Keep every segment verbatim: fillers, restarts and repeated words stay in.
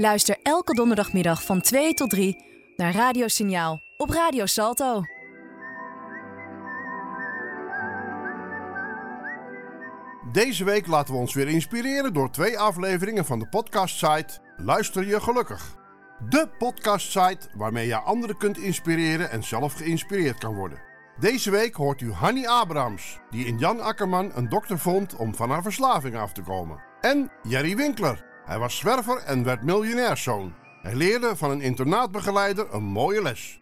Luister elke donderdagmiddag van twee tot drie naar Radiosignaal op Radio Salto. Deze week laten we ons weer inspireren door twee afleveringen van de podcastsite Luister je gelukkig. De podcastsite waarmee je anderen kunt inspireren en zelf geïnspireerd kan worden. Deze week hoort u Hanny Abrahams, die in Jan Akkerman een dokter vond om van haar verslaving af te komen. En Jerry Winkler. Hij was zwerver en werd miljonairszoon. Hij leerde van een internaatbegeleider een mooie les.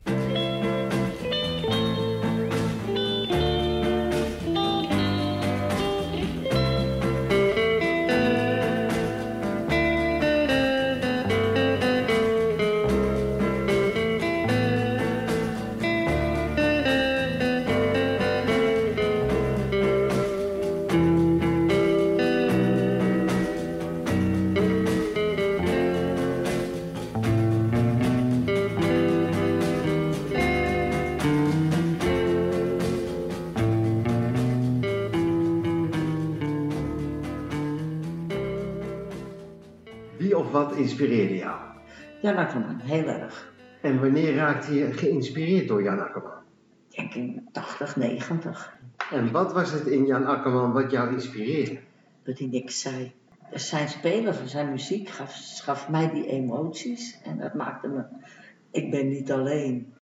Wie of wat inspireerde jou? Jan Akkerman, heel erg. En wanneer raakte je geïnspireerd door Jan Akkerman? Ik denk in tachtig, negentig. En wat was het in Jan Akkerman wat jou inspireerde? Dat hij niks zei. Zijn spelen van zijn muziek gaf, gaf mij die emoties. En dat maakte me... Ik ben niet alleen.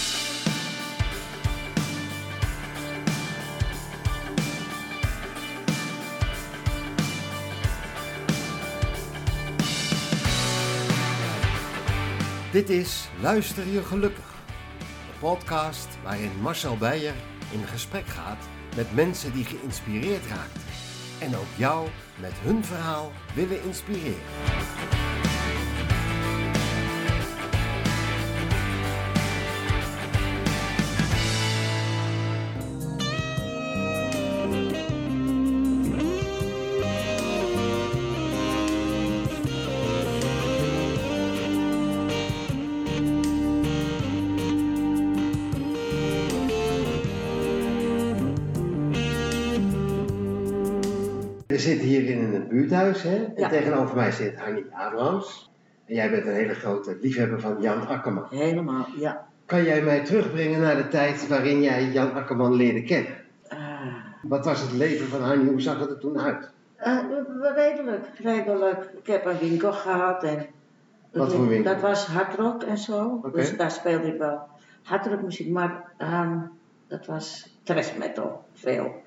Dit is Luister je gelukkig. Een podcast waarin Marcel Beijer in gesprek gaat met mensen die geïnspireerd raakten. En ook jou met hun verhaal willen inspireren. We zitten hier in een buurthuis, hè? En Ja. tegenover mij zit Hanny Abrahams. En jij bent een hele grote liefhebber van Jan Akkerman. Helemaal, ja. Kan jij mij terugbrengen naar de tijd waarin jij Jan Akkerman leerde kennen? Uh, Wat was het leven van Hanny? Hoe zag het er toen uit? uh, redelijk, redelijk. Ik heb een winkel gehad en... Wat voor winkel? Dat was hardrock en zo. Okay. Dus daar speelde ik wel hardrockmuziek, maar um, dat was thrash metal, veel.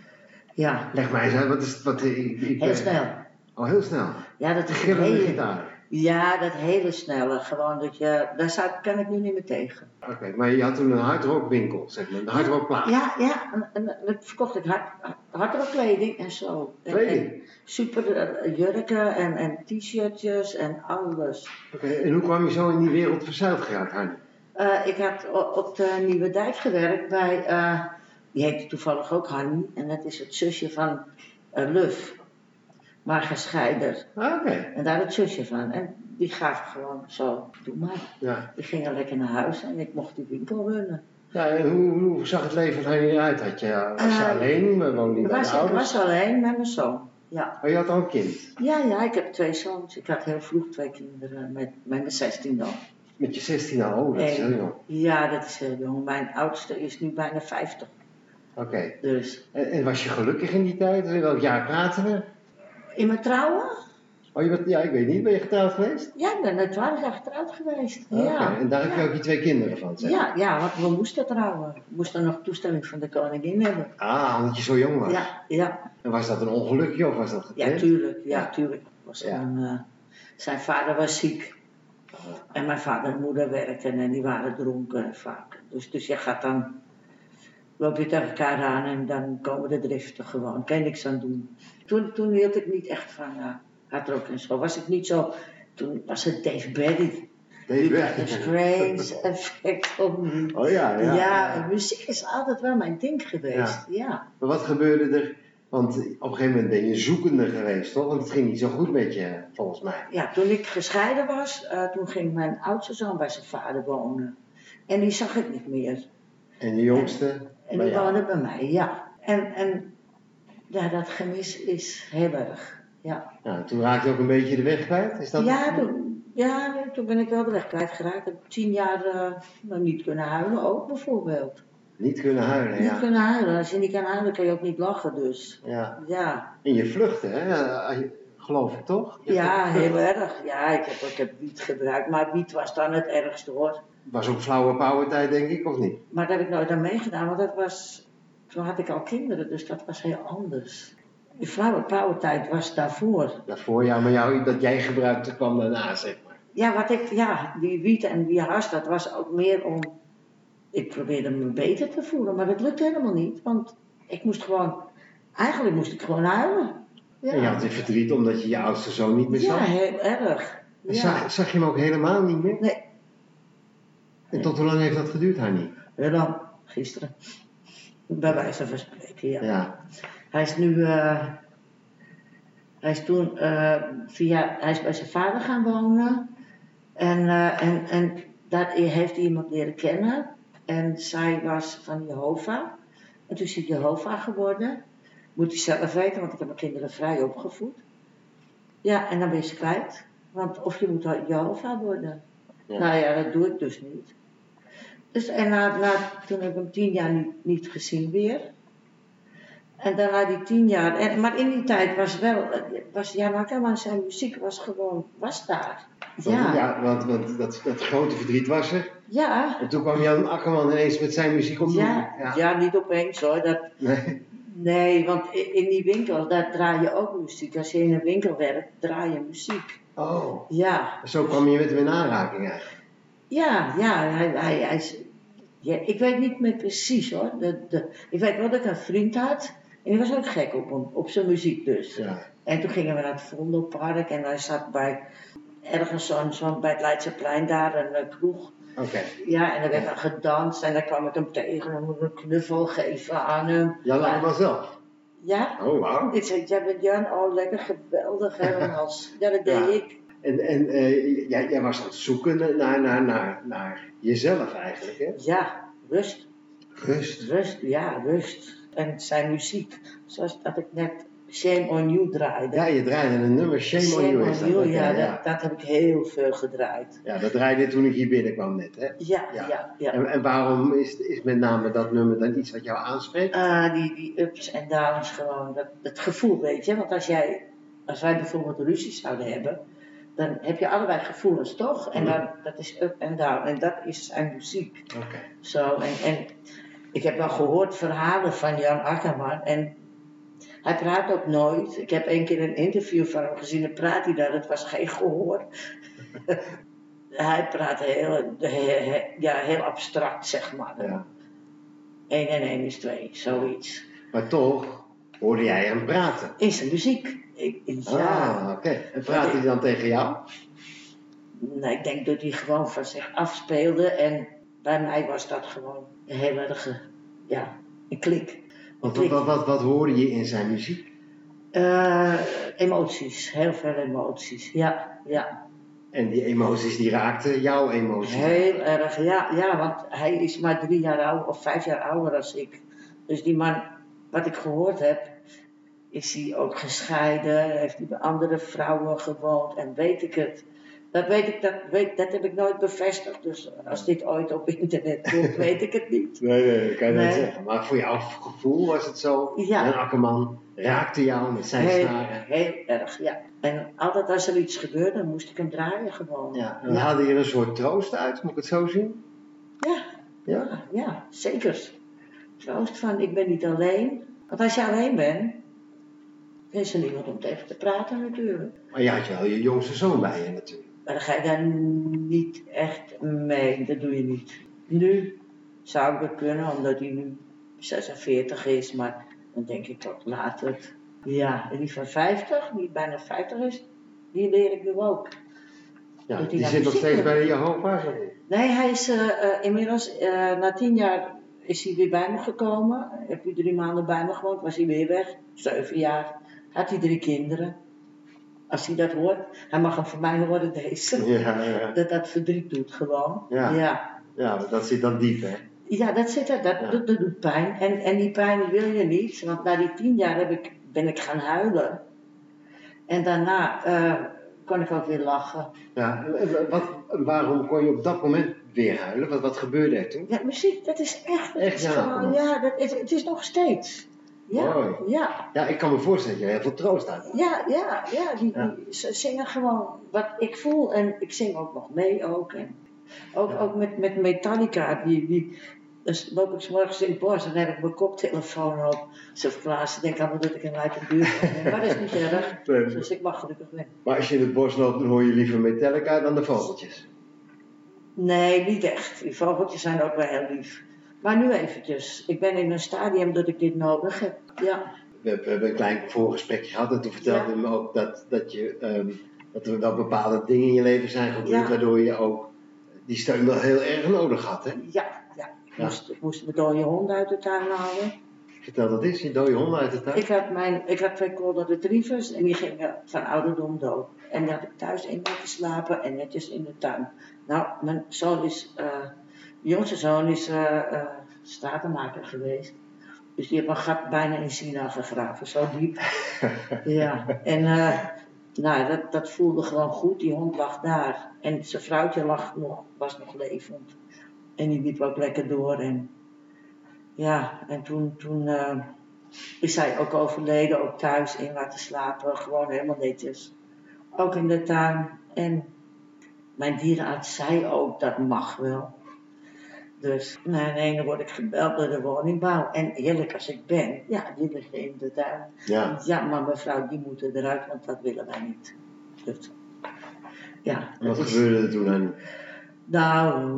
Ja. Leg mij eens uit, wat is wat ik, ik Heel snel. Oh, heel snel. Ja, dat is een Gillende hele... gitaar. Ja, dat hele snelle. Gewoon dat je... Daar zou, kan ik nu niet meer tegen. Oké, okay, maar je had toen een hardrockwinkel, zeg maar. Een hardrockplaats. Ja, ja. En, en dan verkocht ik hard, hardrockkleding en zo. Kleding? En, en super uh, jurken en, en t-shirtjes en alles. Oké, okay, en hoe kwam je zo in die wereld verzeild geraakt, Hanny? Uh, ik had op de Nieuwe Dijk gewerkt bij... Uh, die heette toevallig ook Hanny. En dat is het zusje van uh, Luf. Maar gescheiden. Ah, oké. Okay. En daar het zusje van. En die gaven gewoon zo, doe maar. Ja. Die gingen lekker naar huis en ik mocht die winkel runnen. Ja, en hoe, hoe zag het leven van Hanny eruit? Had je, was je uh, alleen? Woonde je bij was, de ouders? Ik was alleen met mijn zoon, ja. Oh, je had al een kind? Ja, ja, ik heb twee zoons. Ik had heel vroeg twee kinderen, met, met mijn zestien al. Met je zestien al? Oh, dat is heel jong. Ja, dat is heel jong. Mijn oudste is nu bijna vijftig. Oké. Okay. Dus. En, en was je gelukkig in die tijd? In welk jaar praten we? In mijn trouwen? Oh, je bent, ja, ik weet niet. Ben je getrouwd geweest? Ja, ik ben er twaalf jaar getrouwd geweest. Oké, ja. En daar ja. heb je ook je twee kinderen van, zeg? Ja, ja, want we moesten trouwen. We moesten nog toestemming van de koningin hebben. Ah, omdat je zo jong was? Ja, ja. En was dat een ongelukje of was dat gepland? Ja, tuurlijk. Ja, ja. tuurlijk. Was ja. een, uh, zijn vader was ziek. En mijn vader en moeder werkten en die waren dronken vaak. Dus, dus je gaat dan... loop je tegen elkaar aan en dan komen de driften gewoon. Kan je niks aan doen. Toen, toen hield ik niet echt van uh, hardrock en zo. Was ik niet zo... Toen was het Dave Berry. Dave Berry. Een strange effect op me. Oh ja, ja. Ja, ja. muziek is altijd wel mijn ding geweest. Ja. ja. Maar wat gebeurde er? Want op een gegeven moment ben je zoekende geweest, toch? Want het ging niet zo goed met je, volgens mij. Ja, toen ik gescheiden was, uh, toen ging mijn oudste zoon bij zijn vader wonen. En die zag ik niet meer. En de jongste? En, en die woonde bij mij, ja. En, en ja, dat gemis is heel erg. ja. Nou, toen raakte je ook een beetje de weg kwijt? Is dat Ja, toen, ja, nee, toen ben ik wel de weg kwijtgeraakt. Ik heb tien jaar uh, nou, niet kunnen huilen, ook bijvoorbeeld. Niet kunnen huilen, Niet ja. kunnen huilen. Als je niet kan huilen, kan je ook niet lachen, dus. Ja. Ja, En je vluchtte, hè? Geloof ik toch? Je ja vluchtte. heel erg. Ja, ik heb, ik heb wiet gebruikt, maar wiet was dan het ergste hoor. Was ook flauwe power tijd, denk ik, of niet? Maar daar heb ik nooit aan meegedaan, want dat was, toen had ik al kinderen, dus dat was heel anders. Die flauwe powertijd was daarvoor. Daarvoor, ja, maar jou, dat jij gebruikte kwam daarna, zeg maar. Ja, wat ik, ja, die wiet en die hars, dat was ook meer om, ik probeerde me beter te voelen, maar dat lukte helemaal niet, want ik moest gewoon, eigenlijk moest ik gewoon huilen. Ja, En je had je verdriet omdat je je oudste zoon niet meer ja zag. heel erg. En Ja. zag, zag je hem ook helemaal niet meer? Nee. En tot hoe lang heeft dat geduurd, Hannie? Heel lang, gisteren. Bij wijze van spreken, ja. Ja. Hij is nu, uh, hij is toen uh, via, hij is bij zijn vader gaan wonen. En, uh, en, en daar heeft hij iemand leren kennen. En zij was van Jehovah. En toen is hij Jehovah geworden. Moet hij zelf weten, want ik heb mijn kinderen vrij opgevoed. Ja, en dan ben je ze kwijt. Want of je moet Jehovah worden. Ja. Nou ja, dat doe ik dus niet. Dus, en na, na, toen heb ik hem tien jaar niet, niet gezien weer. En daarna die tien jaar, en, maar in die tijd was wel, was Jan Akkerman, zijn muziek was gewoon, was daar. Want, Ja, ja, want, want dat, dat grote verdriet was er. ja, En toen kwam Jan Akkerman ineens met zijn muziek op. ja, ja. ja, niet opeens hoor. Dat, Nee. nee, want in, in die winkel, daar draai je ook muziek. Als je in een winkel werkt, draai je muziek. Oh, Ja, zo kwam je met hem in aanraking eigenlijk. ja, ja, hij, hij, hij is, ja, ik weet niet meer precies hoor. De, de, ik weet wel dat ik een vriend had. En die was ook gek op hem, op zijn muziek dus. Ja. En toen gingen we naar het Vondelpark en hij zat bij ergens zo'n, zo bij het Leidseplein daar, een uh, kroeg. Oké. Okay. Ja, en er werd dan gedanst en dan kwam ik hem tegen en moest een knuffel geven aan hem. Jan Akkerman zelf? Ja. Oh, wauw. Ik zei, jij bent Jan, oh lekker geweldig helemaal. Ja, dat deed Ja. ik. En, en uh, jij, jij was aan het zoeken naar, naar, naar, naar jezelf eigenlijk, hè? Ja, rust. Rust. Rust, ja, rust. En zijn muziek, zoals dat ik net Shame on You draaide. Ja, je draaide een nummer, Shame, Shame on You on is dat. You, Okay, ja, ja. dat, dat heb ik heel veel gedraaid. Ja, dat draaide je toen ik hier binnenkwam net, hè? Ja, Ja. ja, ja. En, en waarom is, is met name dat nummer dan iets wat jou aanspreekt? Uh, die, die ups en downs gewoon, dat, dat gevoel weet je. Want als jij, als wij bijvoorbeeld ruzie zouden hebben, dan heb je allebei gevoelens, toch? En dan, dat is up en down. En dat is zijn muziek. Oké. Okay. Zo, en, en ik heb wel gehoord verhalen van Jan Akkerman. En hij praat ook nooit. Ik heb één keer een interview van hem gezien. Dan praat hij daar, dat was geen gehoor. Hij praat heel, heel, ja, heel abstract, zeg maar. Ja. één en één is twee, zoiets. Maar toch hoorde jij hem praten. In zijn muziek. Ik, ja. Ah, oké. Okay. En praatte hij dan tegen jou? Nee, ik denk dat hij gewoon van zich afspeelde. En bij mij was dat gewoon een heel erg, ja, een klik. Wat, wat, wat, wat, wat hoorde je in zijn muziek? Uh, emoties, heel veel emoties, ja, ja. En die emoties die raakten jouw emoties? Heel erg, ja, ja, want hij is maar drie jaar ouder of vijf jaar ouder dan ik. Dus die man, wat ik gehoord heb, is hij ook gescheiden, heeft hij bij andere vrouwen gewoond en weet ik het. Dat weet ik, dat, weet, dat heb ik nooit bevestigd, dus als dit ooit op internet komt, weet ik het niet. Nee, nee, dat kan je nee. niet zeggen. Maar voor jouw gevoel was het zo, ja. Jan Akkerman raakte jou met zijn heel, snaren. Heel erg, ja. En altijd als er iets gebeurde, moest ik hem draaien gewoon. Ja, en dan ja. haalde je een soort troost uit, moet ik het zo zien? Ja, ja, ja, ja zeker. Troost van, ik ben niet alleen. Want als je alleen bent, is er niemand om tegen te praten natuurlijk. Maar je had wel je jongste zoon bij je natuurlijk. Maar dan ga je daar niet echt mee, dat doe je niet. Nu zou ik het kunnen, omdat hij nu zesenveertig is, maar dan denk ik ook later. Ja, en die van vijftig, die bijna vijftig is, die leer ik nu ook. Ja, die, die zit nog steeds bij de Jehovah? Nee, hij is uh, uh, inmiddels, uh, na tien jaar is hij weer bij me gekomen. Heb hij drie maanden bij me gewoond, was hij weer weg. Zeven jaar. Had hij drie kinderen. Als hij dat hoort, hij mag hem voor mij horen deze. Ja, ja. Dat dat verdriet doet gewoon. Ja, ja. ja dat zit dan diep, hè? Ja, dat zit er, dat, ja. dat, dat doet pijn. En, en die pijn wil je niet, want na die tien jaar heb ik, ben ik gaan huilen. En daarna uh, kon ik ook weer lachen. Ja, wat, waarom kon je op dat moment weer huilen? Wat, wat gebeurde er toen? Ja, muziek, dat is echt... Dat echt is ja, gewoon, ja, dat is, het is nog steeds. Ja, mooi. Ja. Ja, ik kan me voorstellen dat je heel veel troost uit. Ja, ja, ja, die, ja. die ze zingen gewoon wat ik voel en ik zing ook nog mee ook. En ook, ja. ook met, met Metallica, die, die, dus loop ik 's morgens in het bos en dan heb ik mijn koptelefoon op. Ze verklaart, ze denken allemaal dat ik een uit de buurt ben, maar dat is niet erg, nee. Dus ik mag gelukkig weg. Maar als je in het bos loopt, dan hoor je liever Metallica dan de vogeltjes? Nee, niet echt. Die vogeltjes zijn ook wel heel lief. Maar nu eventjes. Ik ben in een stadium dat ik dit nodig heb. Ja. We, we hebben een klein voorgesprekje gehad en toen vertelde je ja. me ook dat, dat, je, um, dat er wel bepaalde dingen in je leven zijn gebeurd ja. waardoor je ook die steun wel heel erg nodig had, hè? Ja, ja. Ik, ja. Moest, ik moest mijn dode honden uit de tuin halen. Vertel dat eens, je dode honden uit de tuin? Ik had, mijn, ik had twee golden retrievers en die gingen van ouderdom dood. En die had ik thuis in laten slapen en netjes in de tuin. Nou, mijn zoon is, uh, jongste zoon is uh, uh, stratenmaker geweest. Dus die heeft mijn gat bijna in China gegraven, zo diep. Ja, en uh, nou, dat, dat voelde gewoon goed. Die hond lag daar. En zijn vrouwtje lag nog, was nog levend. En die liep ook lekker door. En ja, en toen, toen uh, is hij ook overleden, ook thuis in laten slapen. Gewoon helemaal netjes. Ook in de tuin. En mijn dierenarts zei ook, dat mag wel. Dus na een ene word ik gebeld door de woningbouw. En eerlijk als ik ben, ja, die liggen in de tuin. Ja. Ja, maar mevrouw, die moeten eruit, want dat willen wij niet. Dus, ja. En wat is... gebeurde er toen aan? Nou,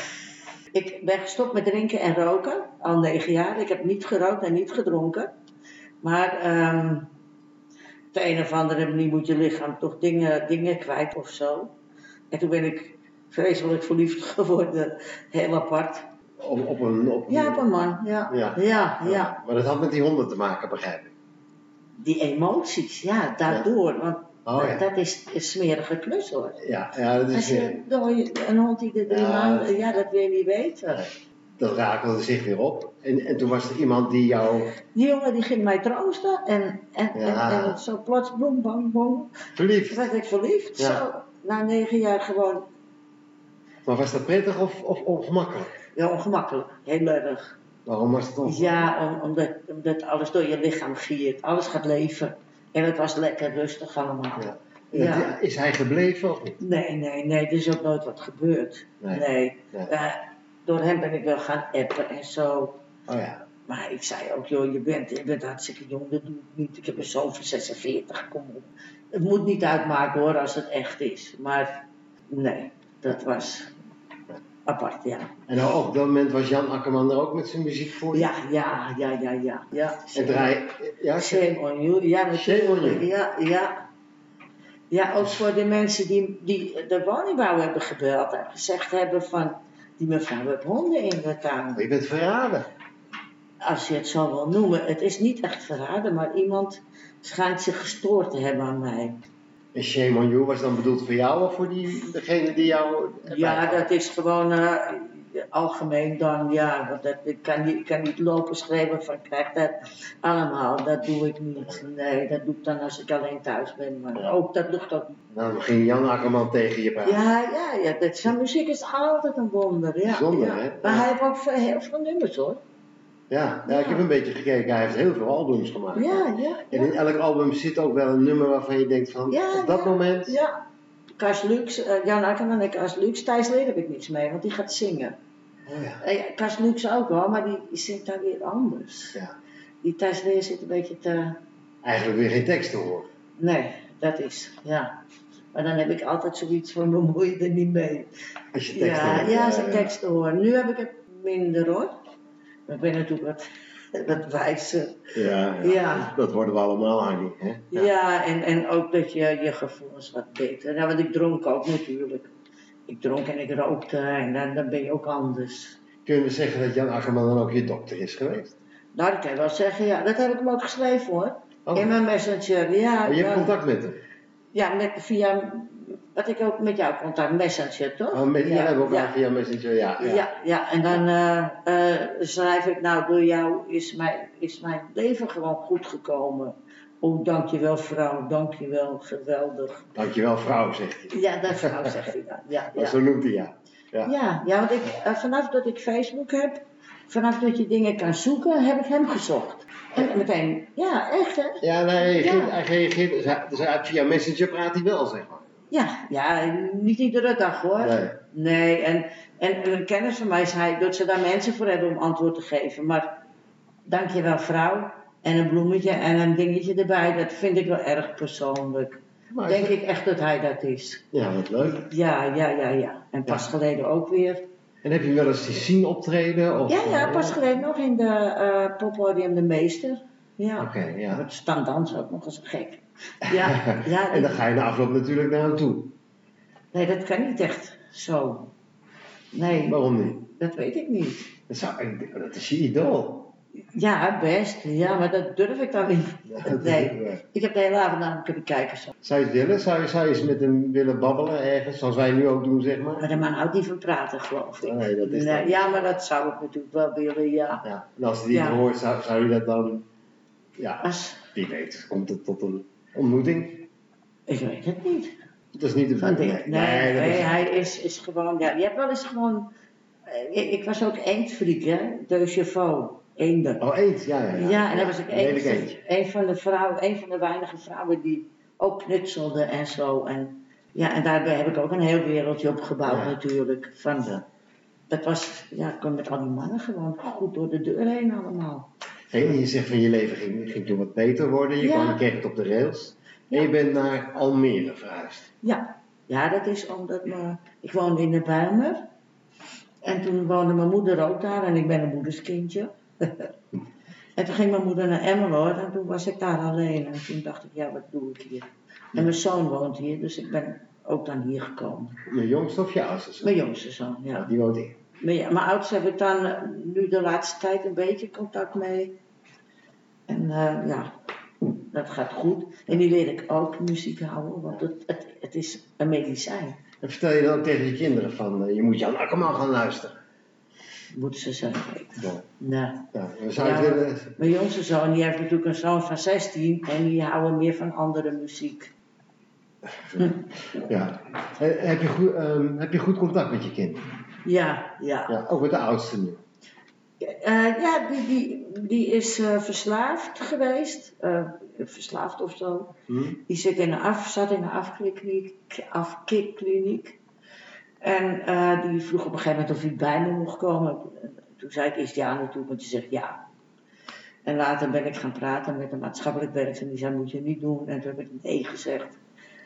ik ben gestopt met drinken en roken, al negen jaar. Ik heb niet gerookt en niet gedronken. Maar um, op de een of andere manier moet je lichaam toch dingen, dingen kwijt of zo. En toen ben ik vreselijk verliefd geworden, heel apart. Op, op, een, op een... Ja, op een man, ja. Ja. Ja, ja. ja. Maar dat had met die honden te maken, begrijp ik. Die emoties, ja, daardoor. Ja. Want oh, ja. dat is een smerige klus hoor. Ja, ja dat is... Als je, uh, een hond die de drie ja, maanden, ja, dat wil je niet weten. Nee. Dat rakelde zich weer op. En, en toen was er iemand die jou... Die jongen die ging mij troosten en, en, ja. en, en zo plots, boem, bang, boem. Verliefd? Werd ik verliefd, ja. zo. Na negen jaar gewoon... Maar was dat prettig of, of ongemakkelijk? Ja, ongemakkelijk. Heel erg. Waarom was het ongemakkelijk? Ja, om, omdat, omdat alles door je lichaam giert. Alles gaat leven. En het was lekker rustig allemaal. Ja. Ja. Is hij gebleven of niet? Nee, nee, nee. Er is ook nooit wat gebeurd. Nee. nee. nee. Uh, door hem ben ik wel gaan appen en zo. Oh ja. Maar ik zei ook, joh, je bent, je bent hartstikke jong. Dat doe ik niet. Ik heb een zoon van zesenveertig. Kom op. Het moet niet uitmaken hoor, als het echt is. Maar nee, dat was... apart, ja. En nou, op dat moment was Jan Akkerman er ook met zijn muziek voor je? Ja, ja, ja, ja, ja. ja. En draai... Ja, Shame on you. Ja, natuurlijk. Ja, ja. Ja, ook voor de mensen die, die de woningbouw hebben gebeld en gezegd hebben van, die mevrouw heeft honden in de tuin. Je bent verraden. Als je het zo wil noemen. Het is niet echt verraden, maar iemand schijnt zich gestoord te hebben aan mij. En shame on you was dan bedoeld voor jou of voor die, degene die jou... Ja, dat is gewoon uh, algemeen dan, ja. Want dat, ik, kan niet, ik kan niet lopen schrijven van krijg dat allemaal. Dat doe ik niet. Nee, dat doe ik dan als ik alleen thuis ben. Maar ja. ook, dat lukt ook niet. Nou, dan ging Jan Akkerman tegen je praten. Ja, ja, ja. Dat, zijn muziek is altijd een wonder. Ja, Bijzonder, ja. hè? Maar ja. hij heeft ook heel veel nummers hoor. Ja, ja, ik heb een beetje gekeken. Hij heeft heel veel albums gemaakt. Ja, ja. En in elk album zit ook wel een nummer waarvan je denkt van, ja, op dat ja, moment... Ja, Cas Lux, uh, Jan Akkerman en Cas Lux. Thijs Leer heb ik niks mee, want die gaat zingen. Oh ja. Uh, Cas Lux ook wel, maar die, die zingt daar weer anders. Ja. Die Thijs Leer zit een beetje te... Eigenlijk weer geen tekst te horen. Nee, dat is, ja. Maar dan heb ik altijd zoiets van, bemoei je er niet mee. Als je tekst ja, hoort. Ja, als ik tekst hoor. Nu heb ik het minder hoor. Ik ben natuurlijk wat... Dat wijze. Ja, ja. ja, dat worden we allemaal aan. Hè? Ja, ja en, en ook dat je je gevoelens wat beter. Nou, want ik dronk ook natuurlijk. Ik dronk en ik rookte en dan, dan ben je ook anders. Kun je zeggen dat Jan Akkerman dan ook je dokter is geweest? Nou, dat kan je wel zeggen, ja. Dat heb ik hem ook geschreven hoor. Oh. In mijn messenger, ja. Oh, je hebt ja. contact met hem? Ja, met, via... Wat ik ook met jou contact, Messenger, toch? Oh, met, ja, ja, we hebben elkaar ja. via Messenger, ja. Ja, ja, ja. En dan uh, uh, schrijf ik, nou, door jou is mijn, is mijn leven gewoon goed gekomen. Oh, dankjewel vrouw, dankjewel, geweldig. Dankjewel vrouw, zegt hij. Ja, dat vrouw zegt hij dan. Ja, Oh, ja. zo noemt hij ja. Ja, ja, ja want ik, uh, vanaf dat ik Facebook heb, vanaf dat je dingen kan zoeken, heb ik hem gezocht. En meteen, ja, echt hè? ja nou, hij reageert, Ja. hij reageert dus, hij, dus hij, via Messenger praat hij wel, zeg maar. Ja, ja, niet iedere dag hoor. Nee. Nee, en, en een kennis van mij zei dat ze daar mensen voor hebben om antwoord te geven. Maar dankjewel vrouw, en een bloemetje en een dingetje erbij, dat vind ik wel erg persoonlijk. Maar Denk is- ik echt dat hij dat is. Ja, wat leuk. Ja, ja, ja, ja. En pas Ja. geleden ook weer. En heb je hem wel eens zien optreden? Of, Ja, ja, pas geleden nog in de uh, poppodium De Meester. Ja. Oké, ja. Het staan dansen ook nog eens gek. Ja, ja. En dan ga je na afloop natuurlijk naar hem toe. Nee, dat kan niet echt zo. Nee, Waarom niet? dat weet ik niet. Dat, zou, dat is je idool. Ja, best. Ja, maar dat durf ik dan niet. dat Nee, is- ik heb de hele avond naar hem kunnen kijken. Zo. Zou je het willen? Zou je, zou je eens met hem willen babbelen ergens, zoals wij nu ook doen, zeg maar? Maar de man houdt niet van praten, geloof ik. Nee, dat is Nee, dan- ja, maar dat zou ik natuurlijk wel willen, ja. Ja. En als hij die Ja. hoort, zou, zou je dat dan... Ja, Als, wie weet, komt het tot een ontmoeting? ik weet het niet. Dat is niet de Van bedoeling. dit. Nee, dat nee, is- hij is, is gewoon, ja, je hebt wel eens gewoon, eh, ik, ik was ook eendfriek, hè, de chevaux, eenden. Oh, eend, ja, ja. Ja, Ja, en dan was ik Een lelijk een, eendje. een van de vrouwen, een van de weinige vrouwen die ook knutselde en zo. En, ja, en daarbij heb ik ook een heel wereldje opgebouwd Ja. natuurlijk. Van, Ja. Dat was, ja, ik kwam met al die mannen gewoon goed door de deur heen allemaal. Hey, en je zegt van je leven ging, ging toen wat beter worden, je Ja. kwam, je kreeg het op de rails. En je bent naar Almere verhuisd. Ja, ja, dat is omdat me, ik woonde in de Bijlmer. En toen woonde mijn moeder ook daar en ik ben een moederskindje. En toen ging mijn moeder naar Emmeloord en toen was ik daar alleen. En toen dacht ik, ja, wat doe ik hier? En mijn zoon woont hier, dus ik ben ook dan hier gekomen. Je jongste of je oudste zoon? Mijn jongste zoon, Ja, ja. die woont hier. Maar ja, mijn oudste heb ik dan eh, nu de laatste tijd een beetje contact mee. En eh, ja, dat gaat goed. En die leer ik ook muziek houden, want het, het, het is een medicijn. En vertel je dan ook tegen je kinderen van, eh, je moet Jan Akkerman gaan luisteren. Moeten ze zeggen. Ja. Nou, Ja, we zouden Ja. het willen... mijn jongste zoon die heeft natuurlijk een zoon van zestien en die houden meer van andere muziek. Ja. Eh, Heb je, goed, ehm, heb je goed contact met je kinderen? Ja, ja. Ja, ook met de oudste nu. Eh, ja, die, die, die is eh, verslaafd geweest. Eh, verslaafd of zo. Hm? Die zit in een af, zat in een afkikkliniek. afkikkliniek. En eh, die vroeg op een gegeven moment of hij bij me mocht komen. Toen zei ik, is ja natuurlijk, want die zegt ja. En later ben ik gaan praten met een maatschappelijk werker en die zei, moet je niet doen. En toen heb ik nee gezegd.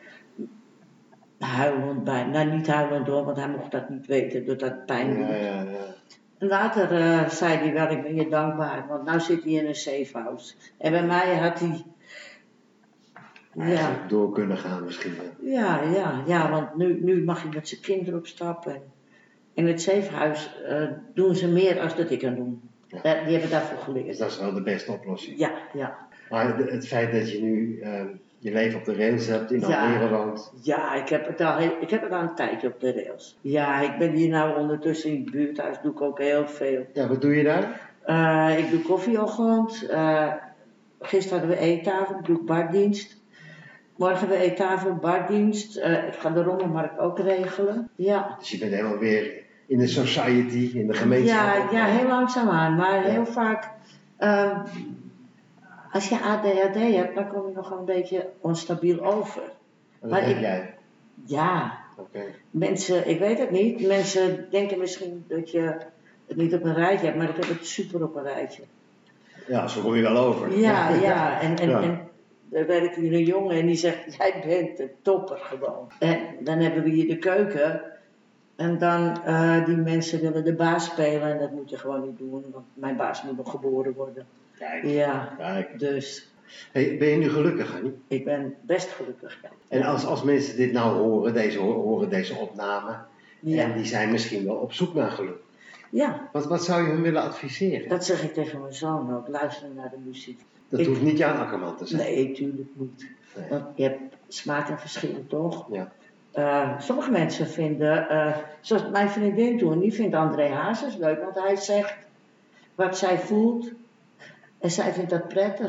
Huilend bij, nou niet huilend hoor, want hij mocht dat niet weten, dat dat pijn doet. Ja, ja, ja. En later uh, zei hij wel, ik ben je dankbaar, want nu zit hij in een safe house. En bij mij had hij, ja, Eigenlijk door kunnen gaan misschien. Ja. ja, ja, ja, want nu, nu mag hij met zijn kinderen op stap. En in het safe house uh, doen ze meer als dat ik kan doen. Ja. Uh, die hebben daarvoor Dus geleerd. dat is wel de beste oplossing. Ja, ja. Maar de- het feit dat je nu ehm, je leven op de rails hebt, in Ja. Almere woont. Ja, ik heb, het al, heel- ik heb het al een tijdje op de rails. Ja, ik ben hier nou ondertussen in het buurthuis, doe ik ook heel veel. Ja, wat doe je daar? Uh, ik doe koffieochtend. Uh, gisteren hadden we eettafel, ik doe bardienst. Morgen hebben we eettafel, bardienst. Uh, ik ga de rommelmarkt ook regelen. Ja. Dus je bent helemaal weer in de society, in de gemeenschap. Ja, ja, heel langzaamaan. Maar Ja. heel vaak, uh, als je A D H D hebt, dan kom je nog wel een beetje onstabiel over. En dat maar heb ik- jij. Ja, Oké. mensen, ik weet het niet. Mensen denken misschien dat je het niet op een rijtje hebt, maar ik heb het super op een rijtje. Ja, zo kom je wel over. Ja, ja. En, en, Ja. en er werkt hier een jongen en die zegt, jij bent een topper gewoon. En dan hebben we hier de keuken. En dan, uh, die mensen willen de baas spelen en dat moet je gewoon niet doen, want mijn baas moet nog geboren worden. Kijk, Ja, kijk. dus Hey, ben je nu gelukkig, Annie? ik ben best gelukkig. Ja. En als, als mensen dit nou horen, deze, horen deze opname, Ja. en die zijn misschien wel op zoek naar geluk. Ja, Wat, wat zou je hun willen adviseren? dat zeg ik tegen mijn zoon ook, luisteren naar de muziek. Dat ik- hoeft niet Jan Akkerman te zijn. Nee, tuurlijk niet. Nee. Want je hebt smaak en verschillen toch? Ja. Uh, sommige mensen vinden, uh, zoals mijn vriendin toen, die vindt André Hazes leuk, want hij zegt wat zij voelt en zij vindt dat prettig.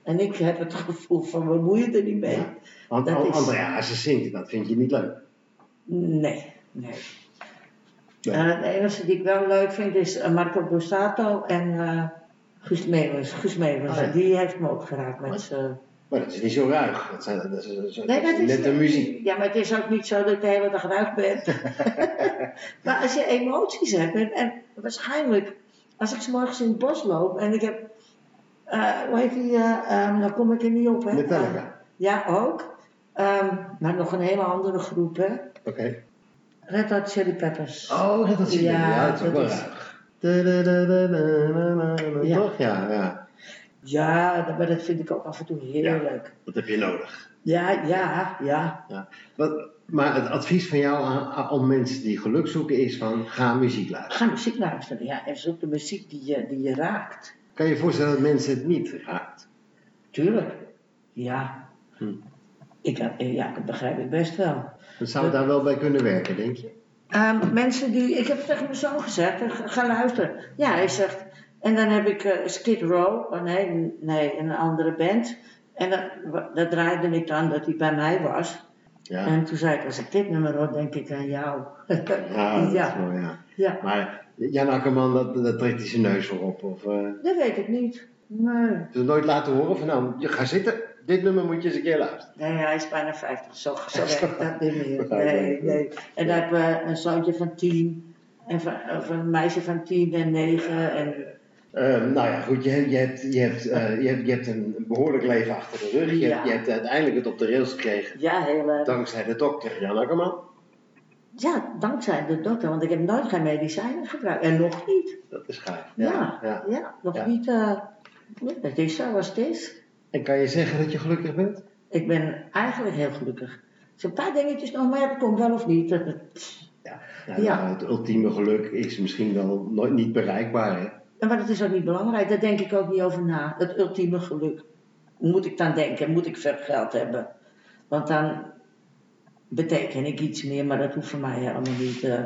En ik heb het gevoel van, we moeien er niet mee. Ja. Want Dat is- Andrea, ze zingt, dat vind je niet leuk. Nee, nee. Nee. Uh, de enige die ik wel leuk vind is uh, Marco Borsato en uh, Guus Meeuwis. Guus Meeuwis, Oh, ja. die heeft me ook geraakt met zijn... Maar dat is niet zo ruig. Dat, zijn, dat is, dat is, Nee, dat is dat is net de muziek. Ja, maar het is ook niet zo dat ik de hele dag ruig ben. Maar als je emoties hebt, en, en waarschijnlijk, als ik 's morgens in het bos loop en ik heb, uh, hoe heet die, uh, um, dan kom ik er niet op, hè? Metallica. Uh, ja, ook. Um, maar nog een hele andere groep, hè? Oké. Okay. Red Hot Chili Peppers. Oh, dat is Ja, ja, dat is ook dat wel is- ruig. Da-da-da-da-da-da-da. Ja. Toch? Ja, ja. Ja, dat- maar dat vind ik ook af en toe heerlijk. Dat heb je nodig. Ja, ja, ja. Ja. Wat, maar het advies van jou aan, aan om mensen die geluk zoeken is van, ga muziek luisteren. Ga muziek luisteren, ja. En zoek de muziek die je, die je raakt. Kan je je voorstellen dat mensen het niet raakt? Tuurlijk. Ja. Hm. Ik, ja, dat begrijp ik best wel. Dan zou het daar wel bij kunnen werken, denk je? Um, mensen die, ik heb het tegen mijn zoon gezegd, ga, ga luisteren. Ja, hij zegt, en dan heb ik uh, Skid Row, oh nee, nee, een andere band. En dat, dat draaide ik dan dat hij bij mij was. Ja. En toen zei ik, als ik dit nummer hoor, denk ik aan jou. Ja, dat ja. is mooi, ja. Ja. Maar Jan Akkerman, dat, dat trekt hij zijn neus voor op. Of, uh, Dat weet ik niet. Nee. ze nooit laten horen van, nou, je ga zitten. Dit nummer moet je eens een keer luisteren. Nee, hij is bijna vijftig. Zo, zo werkt dat niet meer. Nee, nee. En dan heb je een zoontje van tien. En van, of een meisje van tien en negen. En... Uh, nou ja, goed, je, je, hebt, je, hebt, uh, je, hebt, je hebt een behoorlijk leven achter de rug. Je, Ja. hebt, je hebt uiteindelijk het op de rails gekregen. Ja, heel erg. Dankzij de dokter Jan Akkerman. Ja, dankzij de dokter, want ik heb nooit geen medicijnen gebruikt. En nog niet. Dat is gaaf. Ja, ja, ja. nog Ja. niet. Uh, het is zoals het is. En kan je zeggen dat je gelukkig bent? Ik ben eigenlijk heel gelukkig. Er zijn een paar dingetjes nog, maar dat komt wel of niet. Dat, dat... Ja. Nou, Ja. nou, het ultieme geluk is misschien wel nooit niet bereikbaar, hè? En maar dat is ook niet belangrijk, daar denk ik ook niet over na. Het ultieme geluk. Moet ik dan denken, moet ik veel geld hebben? Want dan beteken ik iets meer, maar dat hoeft voor mij helemaal niet. Uh,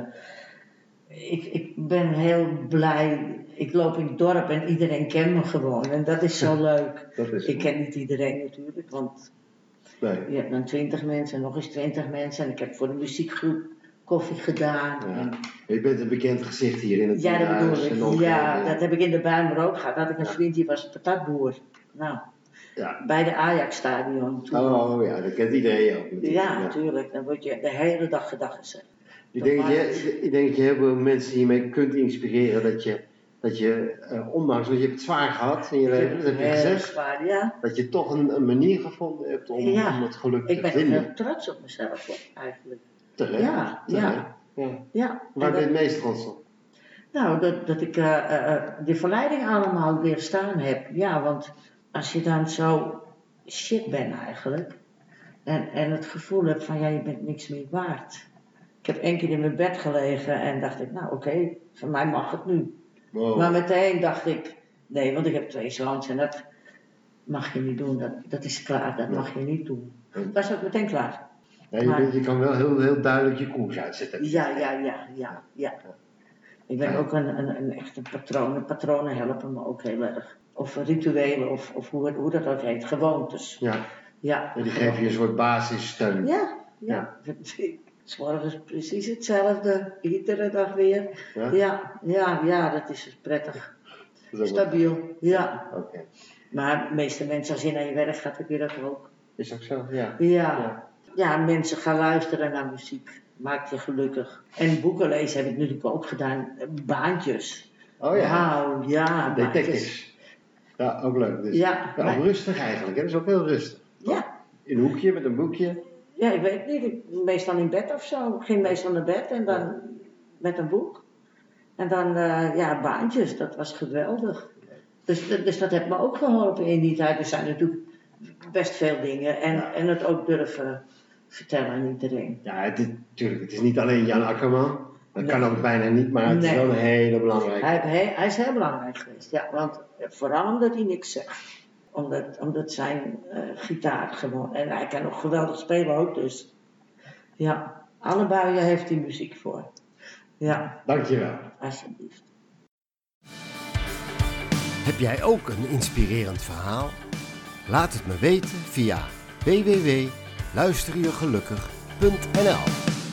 ik, ik ben heel blij. Ik loop in het dorp en iedereen kent me gewoon. En dat is zo leuk. Dat is Ik ken niet iedereen natuurlijk, want nee. je hebt dan twintig mensen en nog eens twintig mensen. En ik heb voor de muziekgroep koffie gedaan. Ja. En, Je bent een bekend gezicht hier in het ja, dat huis en bedoel ik. Ja, omgeving. dat heb ik in de Bijlmer ook gehad. Had ik een Ja. vriend die was een patatboer. Nou, Ja. bij de Ajax-stadion. toen. Oh ja, dat kent iedereen ook natuurlijk. Ja, natuurlijk. Dan word je de hele dag gedag gezegd. Ik denk, dat je, ik denk dat je heel veel mensen hiermee kunt inspireren dat je, dat je uh, ondanks, want je hebt het zwaar gehad in je leven, dat heb je Heel gezegd, zwaar, ja. dat je toch een, een manier gevonden hebt om, Ja. om het geluk Ik te ben vinden. heel trots op mezelf, hoor, eigenlijk. Terecht. Ja, Terecht. ja. Ja. Ja. Waar En ben je dat- het meest trots op? Nou, dat, dat ik uh, uh, de verleiding allemaal weerstaan heb. Ja, want als je dan zo shit bent eigenlijk. En, en het gevoel hebt van, ja, je bent niks meer waard. Ik heb één keer in mijn bed gelegen en dacht ik, nou oké, okay, van mij mag het nu. Wow. Maar meteen dacht ik, nee, want ik heb twee zoons en dat mag je niet doen. Dat, dat is klaar, dat mag je niet doen. Dat was ook meteen klaar. Ja, je, maar- bent- je kan wel heel, heel duidelijk je koers uitzetten. Ja, ja, ja, ja, ja. Ik ben Ja. ook een, een, een echte patroon. Patronen helpen me ook heel erg. Of rituelen, of, of hoe, het, hoe dat ook heet. Gewoontes. Ja, Ja. en die geven je een soort basissteun. Ja, ja. S morgens precies hetzelfde. Iedere dag weer. Ja? Ja, ja, ja, dat is prettig. Dat is ook wel- Stabiel, ja. Oké. Maar de meeste mensen, als je naar je werk gaat, heb je dat ook. Is ook zo? Ja. Ja. Ja. Ja, mensen gaan luisteren naar muziek. Maakt je gelukkig. En boeken lezen heb ik natuurlijk ook gedaan. Baantjes. Oh ja, Wauw, ja. baantjes. detectives. Ja, ook leuk. Dus. Ja, Ja, maar- ook rustig eigenlijk, hè? Dat is ook heel rustig. Ja. In een hoekje met een boekje. Ja, ik weet niet. Ik, meestal in bed of zo. Ik ging meestal naar bed en dan met een boek. En dan, uh, ja, baantjes. Dat was geweldig. Dus, dus dat heeft me ook geholpen in die tijd. Er zijn natuurlijk best veel dingen. En, Ja. en het ook durven vertellen aan iedereen. Ja, het is, natuurlijk, het is niet alleen Jan Akkerman. Dat Nee. kan ook bijna niet, maar het is Nee. wel een hele belangrijke. Hij, hij, hij is heel belangrijk geweest. Ja, want vooral omdat hij niks zegt. Omdat, omdat zijn uh, gitaar gewoon... En hij kan nog geweldig spelen ook, dus... Ja, alle buien heeft hij muziek voor. Ja, Dankjewel. alsjeblieft. Heb jij ook een inspirerend verhaal? Laat het me weten via w w w punt luisterjegelukkig punt n l.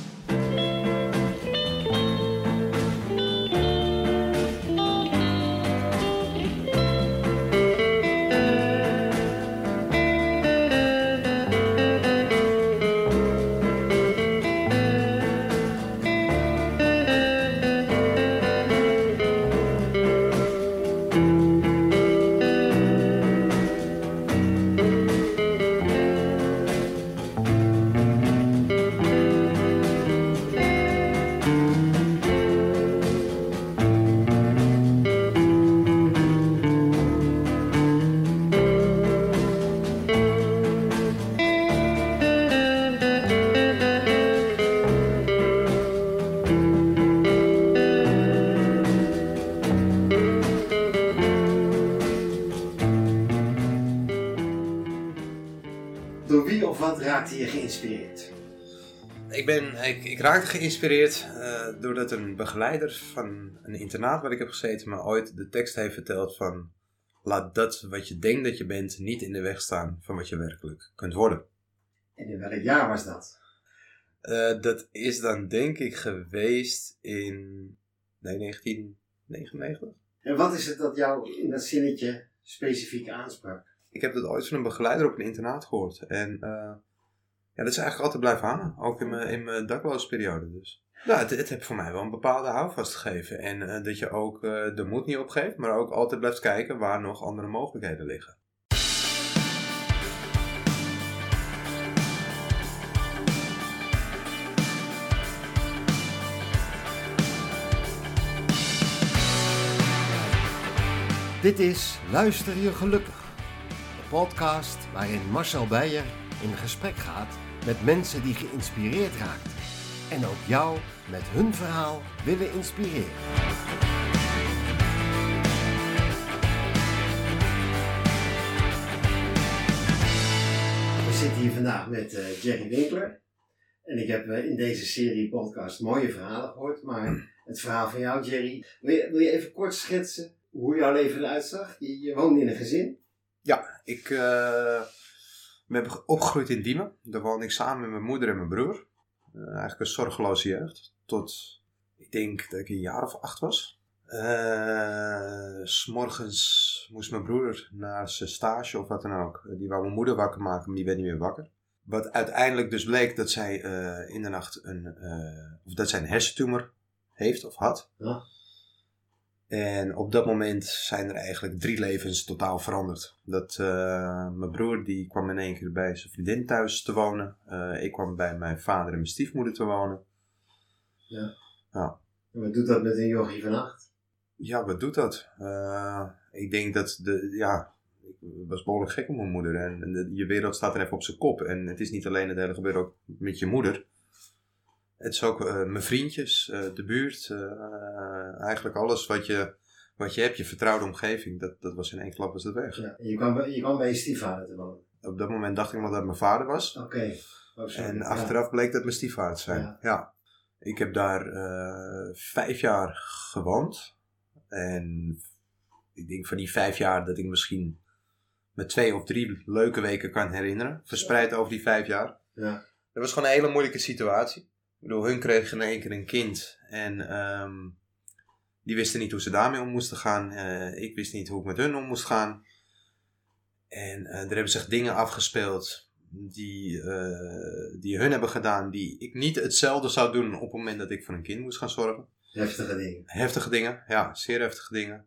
Door wie of wat raakte je geïnspireerd? Ik, ben, ik, ik raakte geïnspireerd uh, doordat een begeleider van een internaat waar ik heb gezeten me ooit de tekst heeft verteld van: laat dat wat je denkt dat je bent niet in de weg staan van wat je werkelijk kunt worden. En in welk jaar was dat? Uh, dat is dan denk ik geweest in nee, negentien negenennegentig. En wat is het dat jou in dat zinnetje specifiek aansprak? Ik heb dat ooit van een begeleider op een internaat gehoord. En uh, ja, dat is eigenlijk altijd blijven hangen. Ook in mijn, in mijn daklozenperiode dus. Nou, het, het heeft voor mij wel een bepaalde houvast gegeven. En uh, dat je ook uh, de moed niet opgeeft, maar ook altijd blijft kijken waar nog andere mogelijkheden liggen. Dit is Luister je gelukkig. De podcast waarin Marcel Beijer in gesprek gaat met mensen die geïnspireerd raakt. En ook jou met hun verhaal willen inspireren. We zitten hier vandaag met uh, Jerry Winkler. En ik heb uh, in deze serie podcast mooie verhalen gehoord. Maar het verhaal van jou, Jerry, wil je, wil je even kort schetsen hoe jouw leven eruit zag? Je, je woonde in een gezin. Ja, ik uh, ben opgegroeid in Diemen. Daar woonde ik samen met mijn moeder en mijn broer. Uh, eigenlijk een zorgeloze jeugd. Tot, ik denk dat ik een jaar of acht was. Uh, 's morgens moest mijn broer naar zijn stage of wat dan ook. Die wou mijn moeder wakker maken, maar die werd niet meer wakker. Wat uiteindelijk dus bleek dat zij uh, in de nacht een, uh, of dat zij een hersentumor heeft of had. Ja. En op dat moment zijn er eigenlijk drie levens totaal veranderd. Dat, uh, mijn broer die kwam in één keer bij zijn vriendin thuis te wonen. Uh, ik kwam bij mijn vader en mijn stiefmoeder te wonen. Ja. Ja. En wat doet dat met een jochie van acht? Ja, wat doet dat? Uh, ik denk dat de, ja, ik was behoorlijk gek op mijn moeder. En, en de, je wereld staat er even op zijn kop. En het is niet alleen het hele gebeuren ook met je moeder. Het is ook uh, mijn vriendjes, uh, de buurt, uh, eigenlijk alles wat je, wat je hebt, je vertrouwde omgeving, dat, dat was in één klap was dat weg. Ja, je, kwam bij, je kwam bij je stiefvader te wonen? Op dat moment dacht ik nog dat het mijn vader was. Oké. Okay. Oh, en achteraf ja. bleek dat mijn stiefvader zijn. Ja. ja. Ik heb daar uh, vijf jaar gewoond. En ik denk van die vijf jaar dat ik misschien met twee of drie leuke weken kan herinneren. Verspreid over die vijf jaar. Ja. Dat was gewoon een hele moeilijke situatie. Ik bedoel, hun kregen in één keer een kind en um, die wisten niet hoe ze daarmee om moesten gaan. Uh, ik wist niet hoe ik met hun om moest gaan. En uh, er hebben zich dingen afgespeeld die, uh, die hun hebben gedaan, die ik niet hetzelfde zou doen op het moment dat ik voor een kind moest gaan zorgen. Heftige dingen. Heftige dingen, ja, zeer heftige dingen.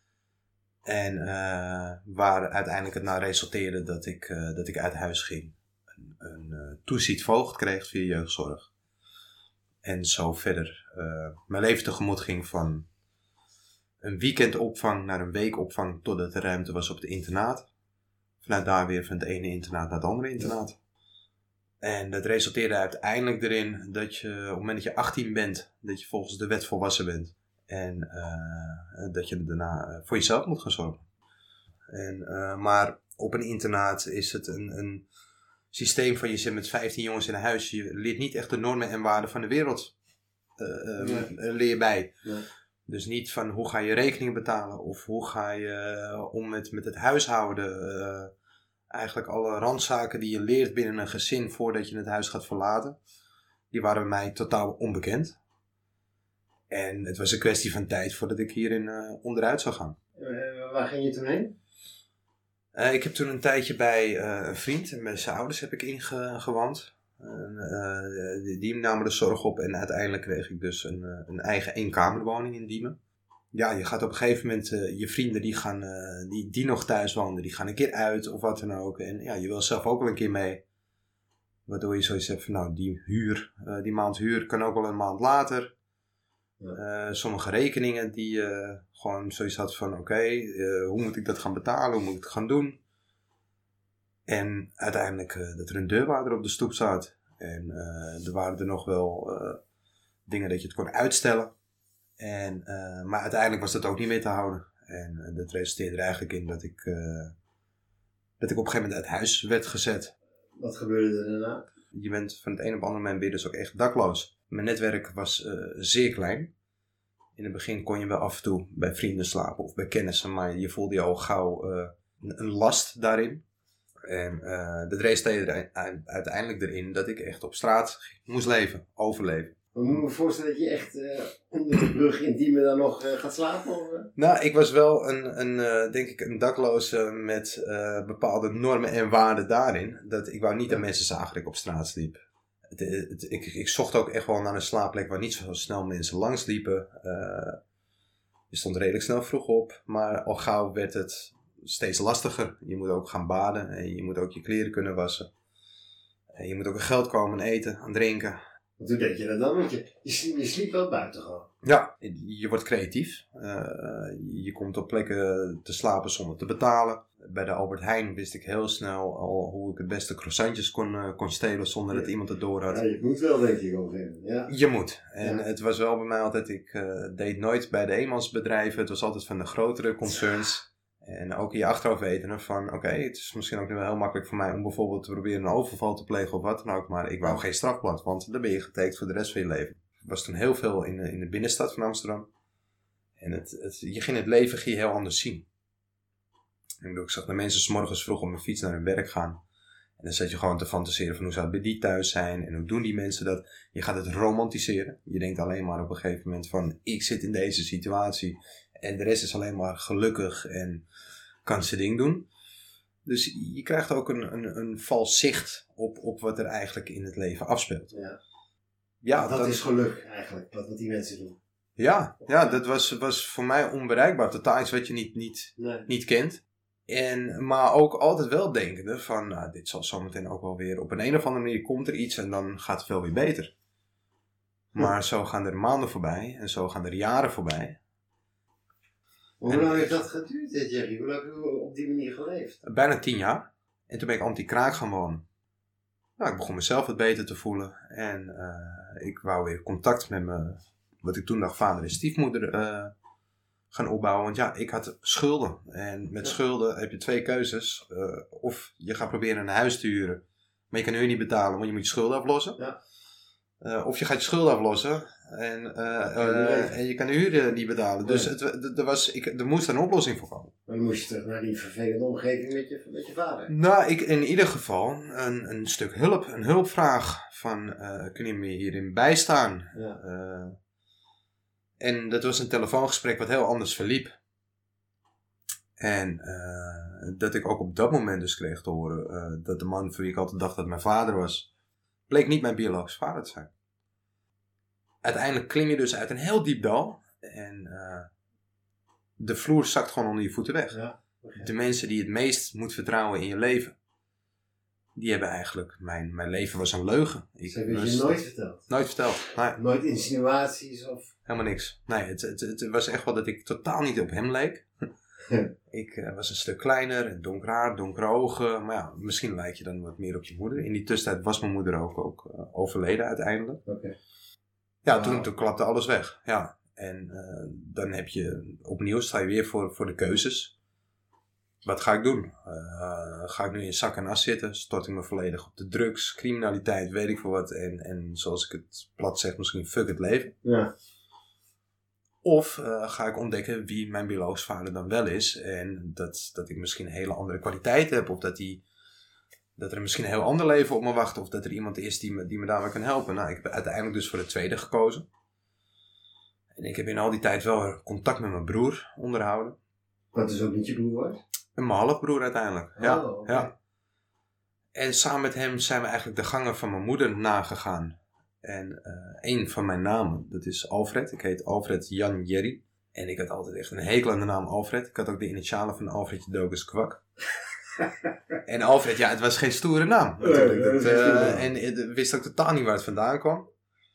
En uh, waar uiteindelijk het naar resulteerde dat ik, uh, dat ik uit huis ging. Een, een uh, toezicht voogd kreeg via jeugdzorg. En zo verder uh, mijn leven tegemoet ging van een weekendopvang naar een weekopvang totdat er ruimte was op het internaat. Vanuit daar weer van het ene internaat naar het andere internaat. En dat resulteerde uiteindelijk erin dat je op het moment dat je achttien bent, dat je volgens de wet volwassen bent. En uh, dat je daarna voor jezelf moet gaan zorgen. En, uh, maar op een internaat is het een, een systeem van je zit met vijftien jongens in een huis. Je leert niet echt de normen en waarden van de wereld uh, uh, nee. leer je bij. Nee. Dus niet van hoe ga je rekeningen betalen of hoe ga je uh, om met, met het huishouden. Uh, Eigenlijk alle randzaken die je leert binnen een gezin voordat je het huis gaat verlaten, die waren mij totaal onbekend. En het was een kwestie van tijd voordat ik hierin uh, onderuit zou gaan. Uh, waar ging je toen heen? Uh, ik heb toen een tijdje bij uh, een vriend en met zijn ouders heb ik ingewoond. Uh, uh, die, die namen de zorg op en uiteindelijk kreeg ik dus een, uh, een eigen eenkamerwoning in Diemen. Ja, je gaat op een gegeven moment, uh, je vrienden die, gaan, uh, die, die nog thuis woonden, die gaan een keer uit of wat dan ook. En ja, je wil zelf ook wel een keer mee. Waardoor je zoiets hebt van, nou, die huur, uh, die maand huur kan ook wel een maand later. Uh, sommige rekeningen die je uh, gewoon zoiets had van, oké, okay, uh, hoe moet ik dat gaan betalen, hoe moet ik het gaan doen? En uiteindelijk uh, dat er een deurwaarder op de stoep zat. En uh, er waren er nog wel uh, dingen dat je het kon uitstellen. En, uh, maar uiteindelijk was dat ook niet meer te houden. En uh, dat resulteerde er eigenlijk in dat ik, uh, dat ik op een gegeven moment uit huis werd gezet. Wat gebeurde er daarna? Je bent van het een op het andere moment weer dus ook echt dakloos. Mijn netwerk was uh, zeer klein. In het begin kon je wel af en toe bij vrienden slapen of bij kennissen, maar je voelde je al gauw uh, een last daarin. En uh, dat resulteerde er uiteindelijk erin dat ik echt op straat moest leven, overleven. Maar moet je me voorstellen dat je echt uh, onder de brug in Diemen dan nog uh, gaat slapen? Of, uh? Nou, ik was wel een, een uh, denk ik, een dakloze met uh, bepaalde normen en waarden daarin. Dat ik wou niet dat mensen zagen dat ik op straat sliep. Het, het, ik, ik zocht ook echt wel naar een slaapplek waar niet zo snel mensen langs liepen. Uh, je stond redelijk snel vroeg op, maar al gauw werd het steeds lastiger. Je moet ook gaan baden en je moet ook je kleren kunnen wassen. En je moet ook aan geld komen, aan eten, aan drinken. Want hoe deed je dat dan? Want je, je, sliep, je sliep wel buiten gewoon. Ja, je wordt creatief. Uh, je komt op plekken te slapen zonder te betalen. Bij de Albert Heijn wist ik heel snel al hoe ik het beste croissantjes kon, uh, kon stelen zonder ja. dat iemand het door had. Ja, je moet wel, denk ik, op een gegeven moment. Ja. Je moet. En ja. het was wel bij mij altijd, ik uh, deed nooit bij de eenmansbedrijven. Het was altijd van de grotere concerns. En ook in je achterhoofd weten van, oké, okay, het is misschien ook niet wel heel makkelijk voor mij om bijvoorbeeld te proberen een overval te plegen of wat dan ook. Maar ik wou geen strafblad, want dan ben je getekend voor de rest van je leven. Ik was toen heel veel in, in de binnenstad van Amsterdam. En het, het, je ging het leven ging heel anders zien. Ik bedoel, ik zag de mensen 's morgens vroeg op mijn fiets naar hun werk gaan. En dan zat je gewoon te fantaseren van hoe zou het bij die thuis zijn. En hoe doen die mensen dat? Je gaat het romantiseren. Je denkt alleen maar op een gegeven moment van, ik zit in deze situatie. En de rest is alleen maar gelukkig en kan zijn ding doen. Dus je krijgt ook een, een, een vals zicht op, op wat er eigenlijk in het leven afspeelt. Ja, ja dat dan, is geluk eigenlijk, wat, wat die mensen doen. Ja, ja dat was, was voor mij onbereikbaar. Totaal iets wat je niet, niet, nee. niet kent. En, maar ook altijd wel denkende van, nou, dit zal zometeen ook wel weer op een, een of andere manier komt er iets en dan gaat het wel weer beter. Maar ja. Zo gaan er maanden voorbij en zo gaan er jaren voorbij. Hoe lang heeft dat geduurd, Jerry? Hoe lang heb je op die manier geleefd? Bijna tien jaar. En toen ben ik anti-kraak gaan wonen. Nou, ik begon mezelf wat beter te voelen. En uh, ik wou weer contact met mijn, wat ik toen dacht, vader en stiefmoeder uh, gaan opbouwen. Want ja, ik had schulden. En met ja. schulden heb je twee keuzes. Uh, of je gaat proberen een huis te huren. Maar je kan huur niet betalen, want je moet je schulden aflossen. Ja. Uh, of je gaat je schulden aflossen en, uh, uh, en je kan de huur niet betalen. Dus het, het, er, was, ik, er moest een oplossing voor komen. Maar dan moest je terug naar die vervelende omgeving met je, met je vader? Nou, ik, in ieder geval een, een stuk hulp, een hulpvraag van, uh, kun je me hierin bijstaan? Ja. Uh, en dat was een telefoongesprek wat heel anders verliep. En uh, dat ik ook op dat moment dus kreeg te horen uh, dat de man voor wie ik altijd dacht dat mijn vader was, bleek niet mijn biologische vader te zijn. Uiteindelijk klim je dus uit een heel diep dal. En uh, de vloer zakt gewoon onder je voeten weg. Ja, okay. De mensen die je het meest moet vertrouwen in je leven, die hebben eigenlijk, mijn, mijn leven was een leugen. Ik Ze hebben je nooit verteld? Nooit verteld. Nee. Nooit insinuaties of? Helemaal niks. Nee, het, het, het was echt wel dat ik totaal niet op hem leek. Ik uh, was een stuk kleiner en donker haar, donkere ogen. Maar ja, misschien lijk je dan wat meer op je moeder. In die tussentijd was mijn moeder ook, ook uh, overleden uiteindelijk. Okay. Ja, wow. toen, toen klapte alles weg. Ja. En uh, dan heb je opnieuw, sta je weer voor, voor de keuzes. Wat ga ik doen? Uh, ga ik nu in zak en as zitten? Stort ik me volledig op de drugs, criminaliteit, weet ik veel wat. En, en zoals ik het plat zeg, misschien fuck het leven. Ja. Of uh, ga ik ontdekken wie mijn biologische vader dan wel is. En dat, dat ik misschien hele andere kwaliteiten heb. Of dat hij dat er misschien een heel ander leven op me wacht. Of dat er iemand is die me, die me daarbij kan helpen. Nou, ik heb uiteindelijk dus voor de tweede gekozen. En ik heb in al die tijd wel contact met mijn broer onderhouden. Wat is ook niet je broer was? En mijn halfbroer uiteindelijk. Ja, Oh, okay. ja. En samen met hem zijn we eigenlijk de gangen van mijn moeder nagegaan. En uh, een van mijn namen, dat is Alfred. Ik heet Alfred Jan Jerry. En ik had altijd echt een hekel aan de naam Alfred. Ik had ook de initialen van Alfredje Dogus Kwak. En Alfred, ja, het was geen stoere naam. Natuurlijk. Nee, dat, dat uh, en ik wist ook totaal niet waar het vandaan kwam.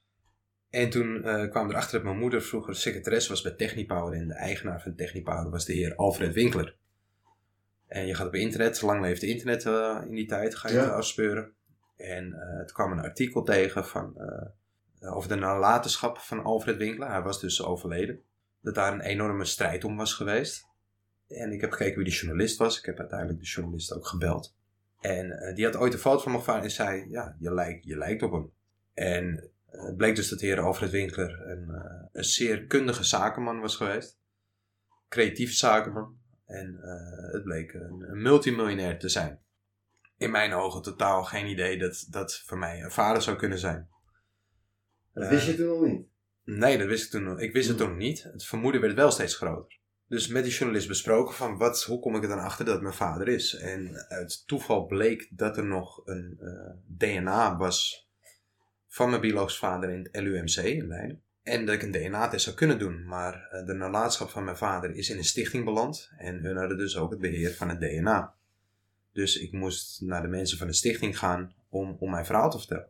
En toen uh, kwam erachter dat mijn moeder vroeger secretaresse was bij Technipower. En de eigenaar van Technipower was de heer Alfred Winkler. En je gaat op internet, lang leefde internet uh, in die tijd, ga je ja. het afspeuren. En uh, toen kwam een artikel tegen van, uh, over de nalatenschap van Alfred Winkler. Hij was dus overleden. Dat daar een enorme strijd om was geweest. En ik heb gekeken wie die journalist was. Ik heb uiteindelijk de journalist ook gebeld. En uh, die had ooit een foto van me gevraagd en zei, ja, je lijkt, je lijkt op hem. En uh, het bleek dus dat de heer Alfred Winkler een, uh, een zeer kundige zakenman was geweest. Creatieve zakenman. En uh, het bleek een, een multimiljonair te zijn. In mijn ogen totaal geen idee dat dat voor mij een vader zou kunnen zijn. Dat Uh, wist je toen nog niet? Nee, dat wist ik toen nog. Ik wist het toen nog niet. Het vermoeden werd wel steeds groter. Dus met die journalist besproken van wat, hoe kom ik er dan achter dat het mijn vader is. En uit toeval bleek dat er nog een uh, D N A was van mijn biologische vader in het L U M C in Leiden. En dat ik een D N A-test zou kunnen doen. Maar uh, de nalatenschap van mijn vader is in een stichting beland. En hun hadden dus ook het beheer van het D N A. Dus ik moest naar de mensen van de stichting gaan om, om mijn verhaal te vertellen.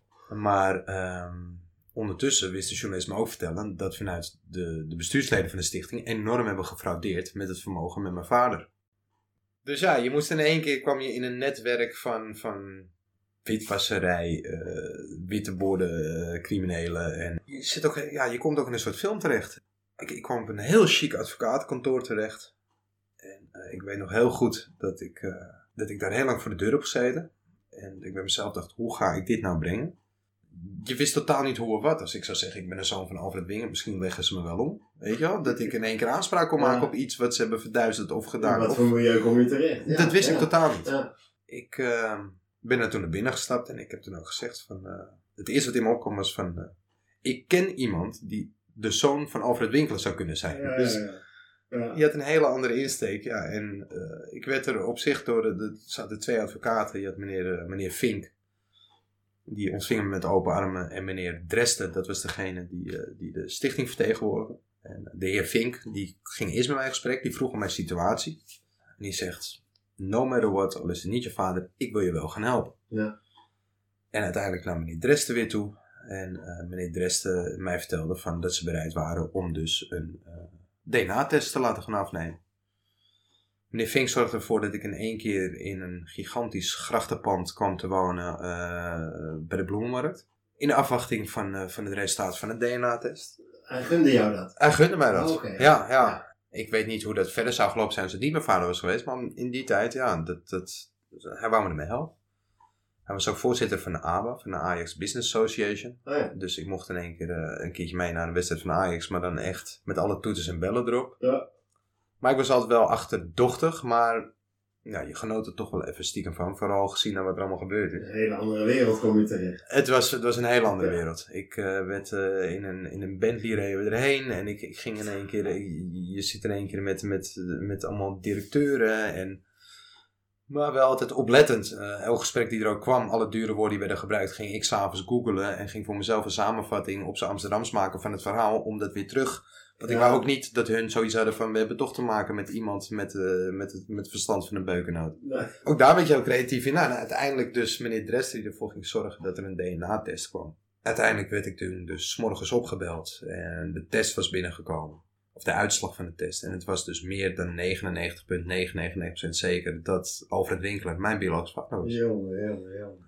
Maar um, ondertussen wist de journalist me ook vertellen dat vanuit de, de bestuursleden van de stichting enorm hebben gefraudeerd met het vermogen met mijn vader. Dus ja, je moest in één keer, kwam je in een netwerk van, van witwasserij, uh, witte borden, uh, criminelen. En je, zit ook, ja, je komt ook in een soort film terecht. Ik, ik kwam op een heel chic advocatenkantoor terecht. En uh, ik weet nog heel goed dat ik, uh, dat ik daar heel lang voor de deur heb gezeten. En ik bij mezelf dacht, hoe ga ik dit nou brengen? Je wist totaal niet hoe of wat. Als ik zou zeggen, ik ben een zoon van Alfred Winkler, misschien leggen ze me wel om. Weet je wel? Dat ik in één keer aanspraak kon maken ja. op iets wat ze hebben verduisterd of gedaan. Wat of... voor milieu kom je terecht? Ja, dat wist ja. ik totaal niet. Ja. Ik uh, ben er toen naar binnen gestapt en ik heb toen ook gezegd van... Uh, het eerste wat in me opkwam was van... Uh, ik ken iemand die de zoon van Alfred Winkler zou kunnen zijn. Ja, dus ja, ja. Ja. je had een hele andere insteek. Ja. En uh, ik werd er op zich door... Er zaten twee advocaten. Je had meneer, uh, meneer Vink. Die ontving me met open armen. En meneer Dresden, dat was degene die, uh, die de stichting vertegenwoordigde. En de heer Vink, die ging eerst met mij in gesprek. Die vroeg om mijn situatie. En die zegt... No matter what, al is het niet je vader, ik wil je wel gaan helpen. Ja. En uiteindelijk nam meneer Dresden weer toe. En uh, meneer Dresden mij vertelde van dat ze bereid waren om dus een uh, D N A-test te laten gaan afnemen. Meneer Vink zorgde ervoor dat ik in één keer in een gigantisch grachtenpand kwam te wonen uh, bij de Bloemenmarkt. In de afwachting van, uh, van het resultaat van het D N A-test. Hij gunde jou dat? Hij gunde mij dat. Oh, okay. ja, ja, ja. Ik weet niet hoe dat verder zou gelopen zijn als het niet mijn vader was geweest. Maar in die tijd, ja, dat, dat, hij wou me ermee helpen. Hij was ook voorzitter van de A B A, van de Ajax Business Association. Oh, ja. Dus ik mocht in één keer uh, een keertje mee naar de wedstrijd van Ajax. Maar dan echt met alle toeters en bellen erop. Ja. Maar ik was altijd wel achterdochtig. Maar ja, je genoot er toch wel even stiekem van. Vooral gezien naar wat er allemaal gebeurd is. Een hele andere wereld kom je terecht. Het was, het was een hele andere ja. wereld. Ik uh, werd uh, in, een, in een Bentley reden we erheen. En ik, ik ging in één keer... Je, je zit in één keer met, met, met allemaal directeuren. En, maar wel altijd oplettend. Uh, elk gesprek die er ook kwam, alle dure woorden die werden gebruikt, ging ik s'avonds googlen. En ging voor mezelf een samenvatting op z'n Amsterdams maken van het verhaal. Om dat weer terug... Want ik ja. wou ook niet dat hun zoiets hadden van... We hebben toch te maken met iemand met, uh, met, het, met het verstand van een beukennoot. Nee. Ook daar werd je ook creatief in. Nou, nou, uiteindelijk dus meneer Dresden die ervoor ging zorgen dat er een D N A-test kwam. Uiteindelijk werd ik toen dus 's morgens opgebeld. En de test was binnengekomen. Of de uitslag van de test. En het was dus meer dan negenennegentig komma negenennegentig procent zeker... dat Alfred Winkler mijn biologische vader was. Jongen, jongen, jongen.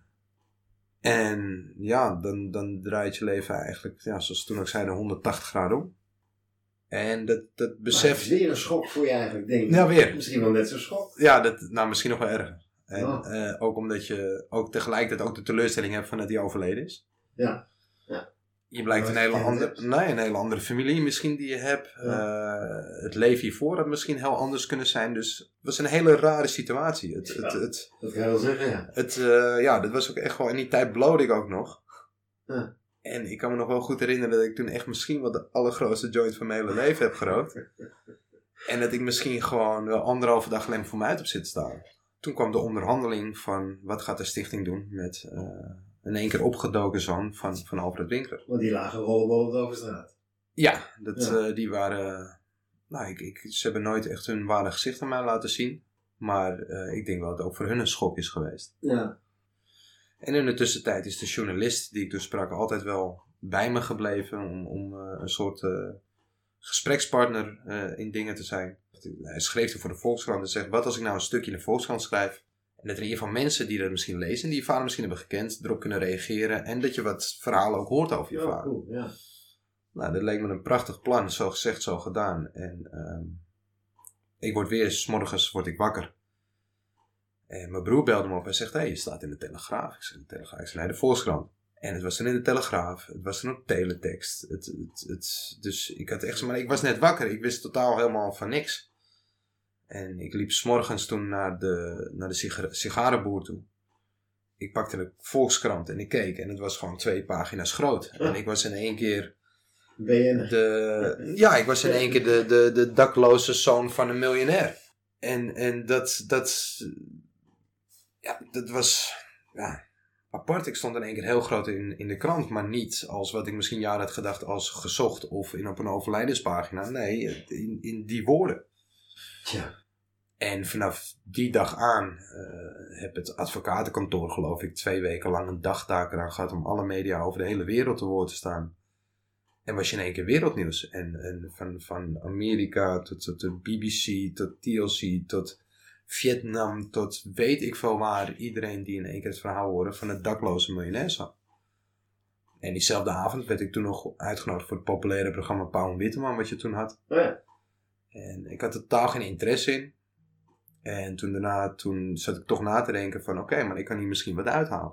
En ja, dan, dan draait je leven eigenlijk... Ja, zoals toen ook zeiden, honderdtachtig graden om. En dat, dat besef... Maar het is weer een schok voor je eigenlijk, denk ik. Ja, weer. Misschien wel net zo'n schok. Ja, dat, nou misschien nog wel erger. En Oh. uh, ook omdat je ook tegelijkertijd ook de teleurstelling hebt van dat hij overleden is. Ja. ja. Je blijkt een hele, andere, nee, een hele andere familie misschien die je hebt. Ja. Uh, het leven hiervoor had misschien heel anders kunnen zijn. Dus het was een hele rare situatie. Het, ja, het, het, dat kan je wel zeggen, ja. Het, uh, ja, dat was ook echt wel... In die tijd blode ik ook nog. Ja. En ik kan me nog wel goed herinneren dat ik toen echt misschien wel de allergrootste joint van mijn hele leven heb gerookt. En dat ik misschien gewoon wel anderhalve dag alleen voor mij uit heb zitten staan. Toen kwam de onderhandeling van wat gaat de stichting doen met uh, in één keer opgedoken zoon van, van Alfred Winkler. Want die lagen rollenbolend over straat. Ja, dat, ja. Uh, die waren... Uh, nou, ik, ik, ze hebben nooit echt hun ware gezicht aan mij laten zien. Maar uh, ik denk wel dat het ook voor hun een schok is geweest. Ja. En in de tussentijd is de journalist die ik dus sprak altijd wel bij me gebleven. Om, om uh, een soort uh, gesprekspartner uh, in dingen te zijn. Hij schreef er voor de Volkskrant en zegt, wat als ik nou een stukje in de Volkskrant schrijf. En dat er in ieder geval mensen die dat misschien lezen en die je vader misschien hebben gekend, erop kunnen reageren. En dat je wat verhalen ook hoort over je ja, vader. Cool, ja. Nou, dat leek me een prachtig plan. Zo gezegd, zo gedaan. En um, ik word weer, 's morgens word ik wakker. En mijn broer belde me op en zegt, hé, hey, je staat in de Telegraaf. Ik zei, de Telegraaf? Ik zei, nee, de Volkskrant. En het was dan in de Telegraaf. Het was dan op teletext. Het, het, het, dus ik had echt, maar ik was net wakker. Ik wist totaal helemaal van niks. En ik liep 's morgens toen naar de, naar de sigar- sigarenboer toe. Ik pakte de Volkskrant en ik keek. En het was gewoon twee pagina's groot. En ik was in één keer... B N De, ja, ik was in één keer de, de, de dakloze zoon van een miljonair. En, en dat, dat, ja, dat was ja, apart. Ik stond in één keer heel groot in, in de krant. Maar niet als wat ik misschien jaren had gedacht als gezocht of in, op een overlijdenspagina. Nee, in, in die woorden. Tja. En vanaf die dag aan uh, heb het advocatenkantoor, geloof ik, twee weken lang een dagtaak eraan gehad om alle media over de hele wereld te woord te staan. En was je in één keer wereldnieuws. En, en van, van Amerika tot, tot de B B C, tot T L C, tot Vietnam, tot weet ik veel waar. Iedereen die in één keer het verhaal hoorde van het dakloze miljonair zag. En diezelfde avond werd ik toen nog uitgenodigd voor het populaire programma Pauw en Witteman, wat je toen had. Oh ja. En ik had totaal geen interesse in. En toen daarna, toen zat ik toch na te denken van, oké, okay, maar ik kan hier misschien wat uithalen.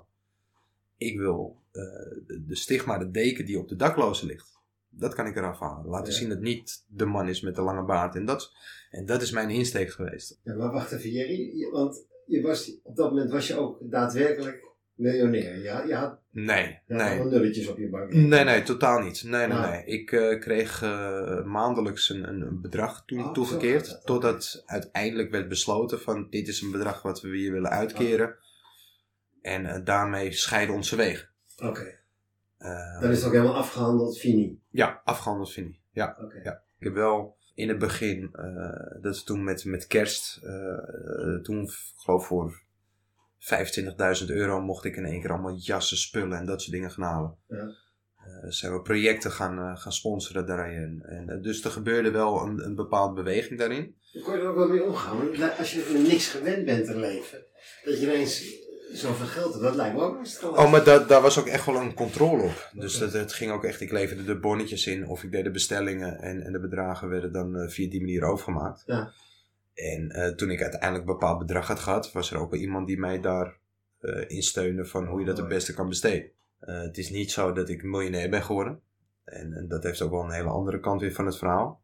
Ik wil uh, de, de stigma, de deken die op de daklozen ligt. Dat kan ik eraf halen. Laten ja. zien dat niet de man is met de lange baard. En dat, en dat is mijn insteek geweest. Ja, maar wacht even, Jerry. Want je was, op dat moment was je ook daadwerkelijk miljonair. Ja, je had, nee, je nee. had allemaal nulletjes op je bank. Nee, nee, totaal niet. Nee, nee, ah. nee. Ik uh, kreeg uh, maandelijks een, een bedrag toe, oh, toegekeerd. Zo, totdat okay. uiteindelijk werd besloten van dit is een bedrag wat we hier willen uitkeren. Oh. En uh, daarmee scheiden onze wegen. Oké. Okay. Uh, Dan is het ook helemaal afgehandeld, fini? Ja, afgehandeld, fini. Ja, okay. ja. Ik heb wel in het begin, uh, dat is toen met, met kerst, uh, uh, toen geloof voor vijfentwintigduizend euro mocht ik in één keer allemaal jassen, spullen en dat soort dingen gaan halen. Ja. Uh, zijn we projecten gaan, uh, gaan sponsoren daarin. En, uh, dus er gebeurde wel een, een bepaalde beweging daarin. Hoe kon je er ook wel mee omgaan? Als je met niks gewend bent te leven, dat je ineens zoveel geld hebt, dat lijkt me ook lastig. Oh, maar dat, daar was ook echt wel een controle op. Dus okay. dat, het ging ook echt, ik leverde de bonnetjes in of ik deed de bestellingen en, en de bedragen werden dan uh, via die manier overgemaakt. Ja. En uh, toen ik uiteindelijk een bepaald bedrag had gehad, was er ook wel iemand die mij daar uh, in steunde van hoe je dat het beste kan besteden. Uh, het is niet zo dat ik miljonair ben geworden. En, en dat heeft ook wel een hele andere kant weer van het verhaal.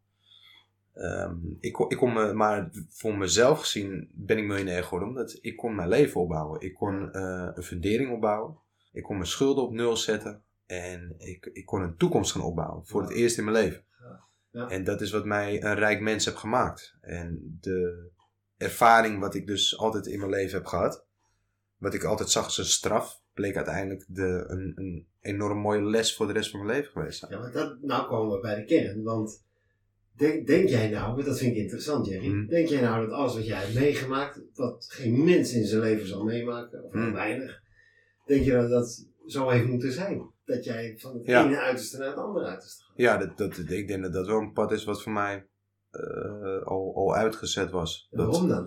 Um, ik, ik kon me, maar voor mezelf gezien ben ik miljonair geworden omdat ik kon mijn leven opbouwen. Ik kon uh, een fundering opbouwen. Ik kon mijn schulden op nul zetten. En ik, ik kon een toekomst gaan opbouwen. Voor ja. het eerst in mijn leven. Ja. Ja. En dat is wat mij een rijk mens heeft gemaakt. En de ervaring wat ik dus altijd in mijn leven heb gehad. Wat ik altijd zag als een straf. Bleek uiteindelijk de, een, een enorm mooie les voor de rest van mijn leven geweest zijn. Ja, maar dat, nou komen we bij de kern. Want denk, denk jij nou, dat vind ik interessant Jerry. Mm. Denk jij nou dat alles wat jij hebt meegemaakt. Wat geen mens in zijn leven zal meemaken. Of mm. weinig. Denk je dat dat zo heeft moeten zijn? Dat jij van het ja. ene uiterste naar het andere uiterste gaat? Ja, dat, dat, ik denk dat dat wel een pad is wat voor mij uh, al, al uitgezet was. En waarom dat, dan?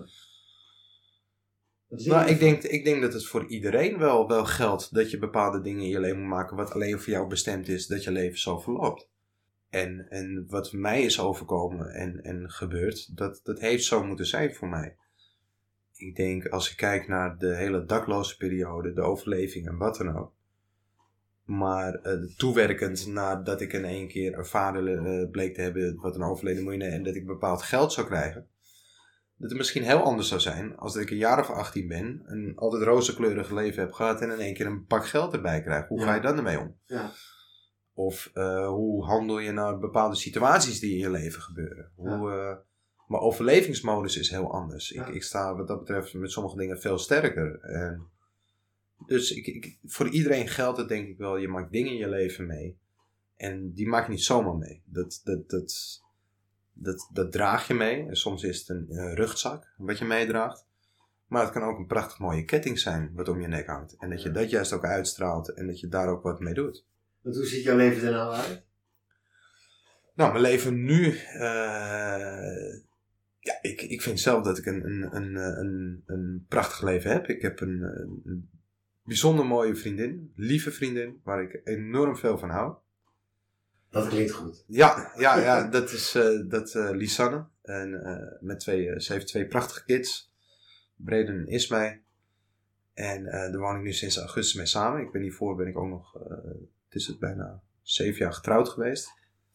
Nou, ik denk, ik denk dat het voor iedereen wel, wel geldt dat je bepaalde dingen in je leven moet maken wat alleen voor jou bestemd is dat je leven zo verloopt. En, en wat mij is overkomen en, en gebeurd, dat, dat heeft zo moeten zijn voor mij. Ik denk, als ik kijk naar de hele dakloze periode, de overleving en wat dan ook. Maar uh, toewerkend nadat ik in één keer een vader uh, bleek te hebben wat een overleden miljonair en dat ik bepaald geld zou krijgen. Dat het misschien heel anders zou zijn als dat ik een jaar of achttien ben, een altijd rozenkleurig leven heb gehad en in één keer een pak geld erbij krijg. Hoe ja. ga je dan ermee om? Ja. Of uh, hoe handel je naar bepaalde situaties die in je leven gebeuren? Hoe, ja. uh, maar overlevingsmodus is heel anders. Ja. Ik, ik sta wat dat betreft met sommige dingen veel sterker. En dus ik, ik, voor iedereen geldt het denk ik wel, je maakt dingen in je leven mee. En die maak je niet zomaar mee. Dat, dat, dat, dat, dat draag je mee. En soms is het een, een rugzak wat je meedraagt. Maar het kan ook een prachtig mooie ketting zijn wat om je nek hangt. En dat je dat juist ook uitstraalt en dat je daar ook wat mee doet. Want hoe ziet jouw leven er nou uit? Nou, mijn leven nu... Uh, ja, ik, ik vind zelf dat ik een, een, een, een, een prachtig leven heb. Ik heb een, een bijzonder mooie vriendin. Lieve vriendin, waar ik enorm veel van hou. Dat klinkt goed. Ja, ja, ja dat is uh, dat, uh, Lisanne. En, uh, met twee, uh, ze heeft twee prachtige kids. Breden en Ismay. En uh, daar woon ik nu sinds augustus mee samen. Ik ben hiervoor ben ik ook nog... Uh, het is het bijna zeven jaar getrouwd geweest.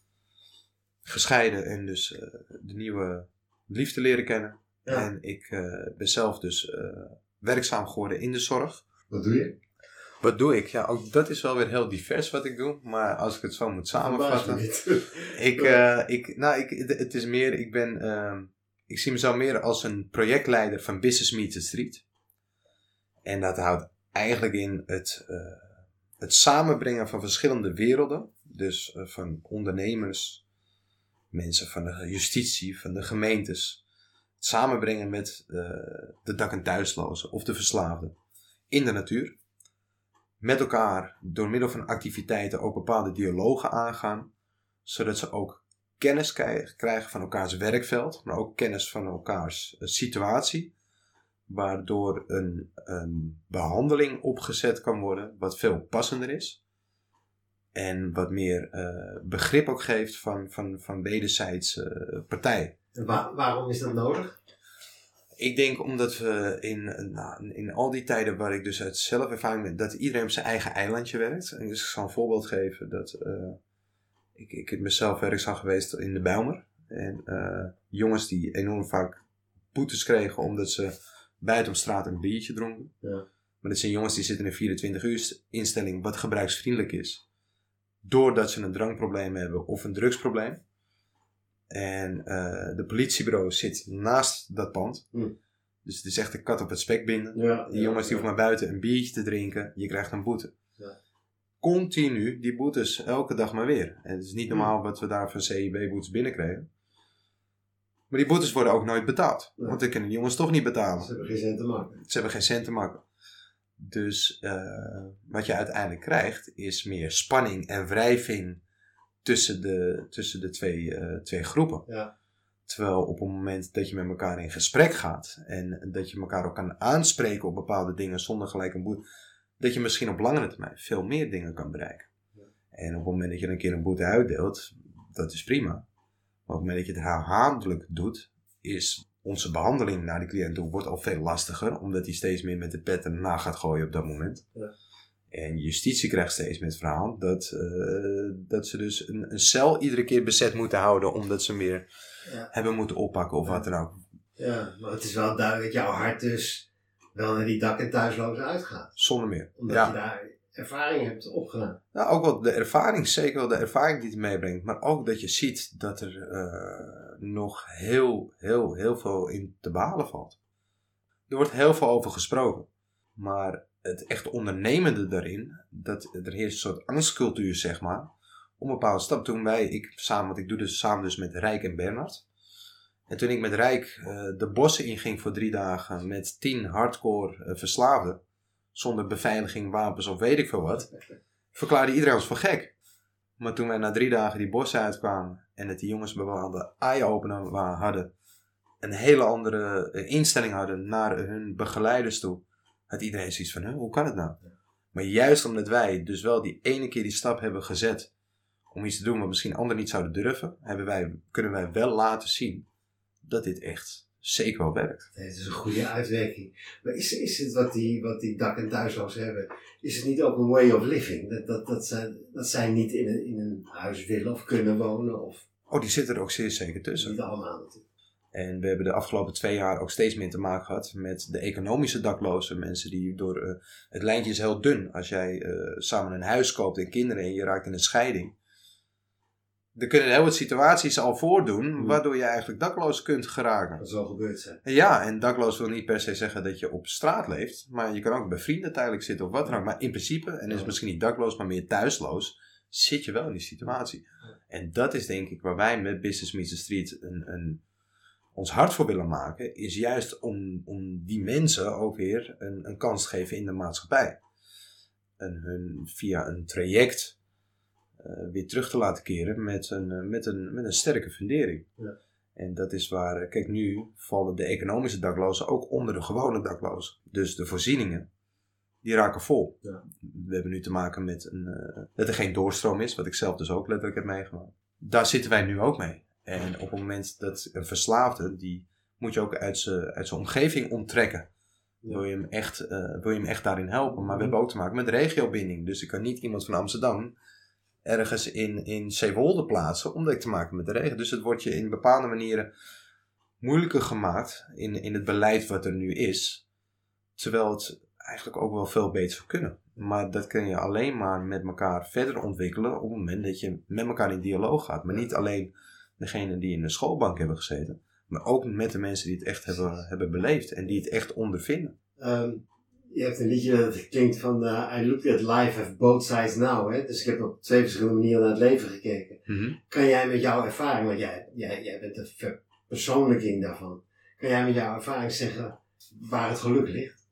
Gescheiden en dus uh, de nieuwe liefde leren kennen. Ja. En ik uh, ben zelf dus uh, werkzaam geworden in de zorg. Wat doe je? Wat doe ik? Ja, ook dat is wel weer heel divers wat ik doe. Maar als ik het zo moet samenvatten. ik, uh, ik, nou, ik, het is meer, ik ben, uh, ik zie mezelf meer als een projectleider van Business Meets the Street. En dat houdt eigenlijk in het, uh, het samenbrengen van verschillende werelden. Dus uh, van ondernemers, mensen van de justitie, van de gemeentes. Het samenbrengen met uh, de dak- en thuislozen of de verslaafden in de natuur. Met elkaar door middel van activiteiten ook bepaalde dialogen aangaan. Zodat ze ook kennis krijgen van elkaars werkveld. Maar ook kennis van elkaars uh, situatie. Waardoor een, een behandeling opgezet kan worden wat veel passender is. En wat meer uh, begrip ook geeft van, van, van wederzijds uh, partijen. En waar, waarom is dat nodig? Ik denk omdat we in, nou, in al die tijden waar ik dus uit zelfervaring ben, dat iedereen op zijn eigen eilandje werkt. En dus ik zal een voorbeeld geven dat uh, ik, ik heb mezelf werkzaam geweest in de Bijlmer. En uh, jongens die enorm vaak boetes kregen omdat ze buiten op straat een biertje dronken. Ja. Maar dit zijn jongens die zitten in een vierentwintig uur instelling wat gebruiksvriendelijk is. Doordat ze een drankprobleem hebben of een drugsprobleem. En uh, de politiebureau zit naast dat pand. Mm. Dus het is echt een kat op het spek binden. Ja, die jongens die ja. hoeven maar buiten een biertje te drinken. Je krijgt een boete. Ja. Continu die boetes elke dag maar weer. En het is niet normaal wat we daar van C I B-boetes binnenkregen. Maar die boetes worden ook nooit betaald. Ja. Want dan kunnen die jongens toch niet betalen. Ze hebben geen cent te maken. Ze hebben geen cent te maken. Dus uh, wat je uiteindelijk krijgt is meer spanning en wrijving tussen de, tussen de twee, uh, twee groepen. Ja. Terwijl op het moment dat je met elkaar in gesprek gaat en dat je elkaar ook kan aanspreken op bepaalde dingen zonder gelijk een boete, dat je misschien op langere termijn veel meer dingen kan bereiken. Ja. En op het moment dat je een keer een boete uitdeelt, dat is prima. Maar op het moment dat je het herhaaldelijk doet, is onze behandeling naar de cliënt toe wordt al veel lastiger, omdat hij steeds meer met de pet erna gaat gooien op dat moment. Ja. En justitie krijgt steeds met het verhaal dat, uh, dat ze dus een, een cel iedere keer bezet moeten houden, omdat ze meer ja. hebben moeten oppakken of ja. wat dan ook. Ja, maar het is wel duidelijk dat jouw hart dus wel naar die dak- en thuislozen uitgaat. Zonder meer. Omdat ja. je daar ervaring hebt opgedaan. Nou, ook wel de ervaring, zeker wel de ervaring die het meebrengt. Maar ook dat je ziet dat er uh, nog heel, heel, heel veel in te behalen valt. Er wordt heel veel over gesproken. Maar het echt ondernemende daarin, dat er heerst een soort angstcultuur, zeg maar, om een bepaalde stap. Toen wij, ik samen, want ik doe dus samen dus met Rijk en Bernhard. En toen ik met Rijk uh, de bossen inging voor drie dagen met tien hardcore uh, verslaafden, zonder beveiliging, wapens of weet ik veel wat, verklaarde iedereen ons voor gek. Maar toen wij na drie dagen die bossen uitkwamen en dat die jongens bepaalde eye-opener hadden, een hele andere uh, instelling hadden naar hun begeleiders toe, had iedereen zoiets van, hoe kan het nou? Maar juist omdat wij dus wel die ene keer die stap hebben gezet om iets te doen wat misschien anderen niet zouden durven, hebben wij, kunnen wij wel laten zien dat dit echt zeker wel werkt. Nee, het is een goede uitwerking. Maar is, is het wat die, wat die dak- en thuislozen hebben, is het niet ook een way of living? Dat, dat, dat, zij, dat zij niet in een, in een huis willen of kunnen wonen? Of Oh, die zitten er ook zeer zeker tussen. niet allemaal natuurlijk. En we hebben de afgelopen twee jaar ook steeds meer te maken gehad met de economische daklozen. Mensen die door... Uh, het lijntje is heel dun. Als jij uh, samen een huis koopt en kinderen en je raakt in een scheiding. Er kunnen heel wat situaties al voordoen Mm. waardoor je eigenlijk dakloos kunt geraken. Dat zal gebeurd zijn. Ja, en dakloos wil niet per se zeggen dat je op straat leeft. Maar je kan ook bij vrienden tijdelijk zitten of wat dan ook. Maar in principe, en is het Ja. misschien niet dakloos, maar meer thuisloos, zit je wel in die situatie. En dat is denk ik waar wij met Business Meets the Street een, een, ons hart voor willen maken. Is juist om, om die mensen ook weer een, een kans te geven in de maatschappij. En hun via een traject uh, weer terug te laten keren met een, uh, met een, met een sterke fundering. Ja. En dat is waar, kijk, nu vallen de economische daklozen ook onder de gewone daklozen. Dus de voorzieningen, die raken vol. Ja. We hebben nu te maken met een, uh, dat er geen doorstroom is, wat ik zelf dus ook letterlijk heb meegemaakt. Daar zitten wij nu ook mee. En op het moment dat een verslaafde, die moet je ook uit zijn uit zijn omgeving onttrekken. Ja. Wil, je hem echt, uh, wil je hem echt daarin helpen. Maar we hebben ook te maken met regiobinding. Dus ik kan niet iemand van Amsterdam ergens in, in Zeewolde plaatsen, omdat ik te maken met de regio. Dus het wordt je in bepaalde manieren moeilijker gemaakt in, in het beleid wat er nu is. Terwijl het eigenlijk ook wel veel beter zou kunnen. Maar dat kun je alleen maar met elkaar verder ontwikkelen op het moment dat je met elkaar in dialoog gaat. Maar niet alleen degenen die in de schoolbank hebben gezeten, maar ook met de mensen die het echt hebben, hebben beleefd en die het echt ondervinden. Um, je hebt een liedje dat klinkt van uh, I looked at life have both sides now. Hè? Dus ik heb op twee verschillende manieren naar het leven gekeken. Mm-hmm. Kan jij met jouw ervaring, want jij, jij, jij bent de verpersoonlijking daarvan. Kan jij met jouw ervaring zeggen waar het geluk ligt?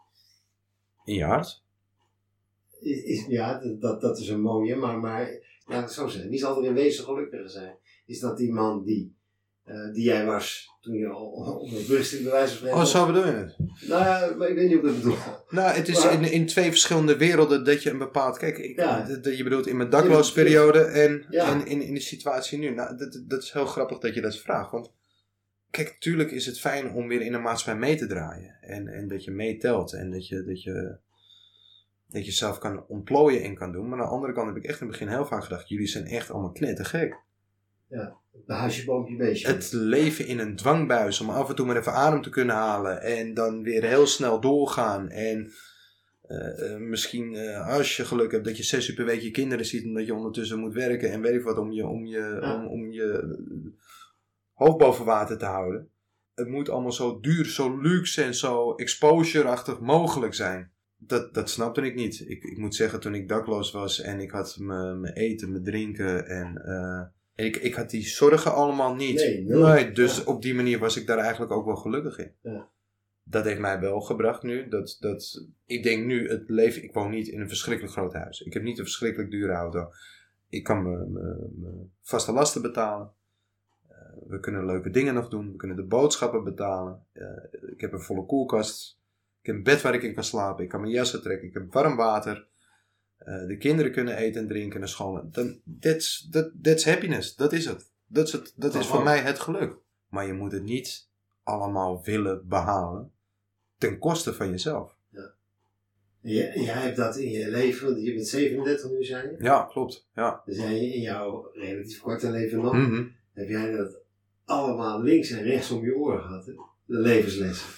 In je hart? Is, is, ja, dat, dat is een mooie, maar, maar laat ik zo zeggen. Wie zal er in wezen gelukkiger zijn? Is dat die man die, uh, die jij was toen je op een brug bij wijze van spreken... Oh, zo bedoel je het? Nou ja, maar ik weet niet hoe ik het bedoel. Nou, het is maar, in, in twee verschillende werelden dat je een bepaald... Kijk, ik, Ja. d- d- je bedoelt in mijn daklosperiode en, Ja. en in, in de situatie nu. Nou, dat, dat is heel grappig dat je dat vraagt. Want kijk, natuurlijk is het fijn om weer in de maatschappij mee te draaien. En, en dat je meetelt en dat je, dat, je, dat je zelf kan ontplooien en kan doen. Maar aan de andere kant heb ik echt in het begin heel vaak gedacht, jullie zijn echt allemaal knettergek. Ja, de huisje, boompje, beestje. Het leven in een dwangbuis om af en toe maar even adem te kunnen halen en dan weer heel snel doorgaan. En uh, uh, misschien uh, als je geluk hebt dat je zes uur per week je kinderen ziet en dat je ondertussen moet werken en weet ik wat om je, om je, Ja. om, om je hoofd boven water te houden. Het moet allemaal zo duur, zo luxe en zo exposure-achtig mogelijk zijn. Dat, dat snapte ik niet. Ik, ik moet zeggen, toen ik dakloos was en ik had mijn eten, mijn drinken en... Uh, En ik, ik had die zorgen allemaal niet. Nee, nul. nee dus Ja. op die manier was ik daar eigenlijk ook wel gelukkig in. Ja. Dat heeft mij wel gebracht nu. Dat, dat, ik denk nu, het leven, ik woon niet in een verschrikkelijk groot huis. Ik heb niet een verschrikkelijk dure auto. Ik kan mijn vaste lasten betalen. Uh, we kunnen leuke dingen nog doen. We kunnen de boodschappen betalen. Uh, ik heb een volle koelkast. Ik heb een bed waar ik in kan slapen. Ik kan mijn jassen trekken. Ik heb warm water. Uh, de kinderen kunnen eten en drinken naar school. Dan, that's, that, that's happiness. Dat is het. Dat is, het, dat is voor mij het geluk. Maar je moet het niet allemaal willen behalen ten koste van jezelf. Ja. Jij, jij hebt dat in je leven, want je bent zevenendertig nu, zei je? Ja, klopt. Ja. Dus jij in jouw relatief korte leven nog, Mm-hmm. heb jij dat allemaal links en rechts om je oren gehad, hè? De levenslessen.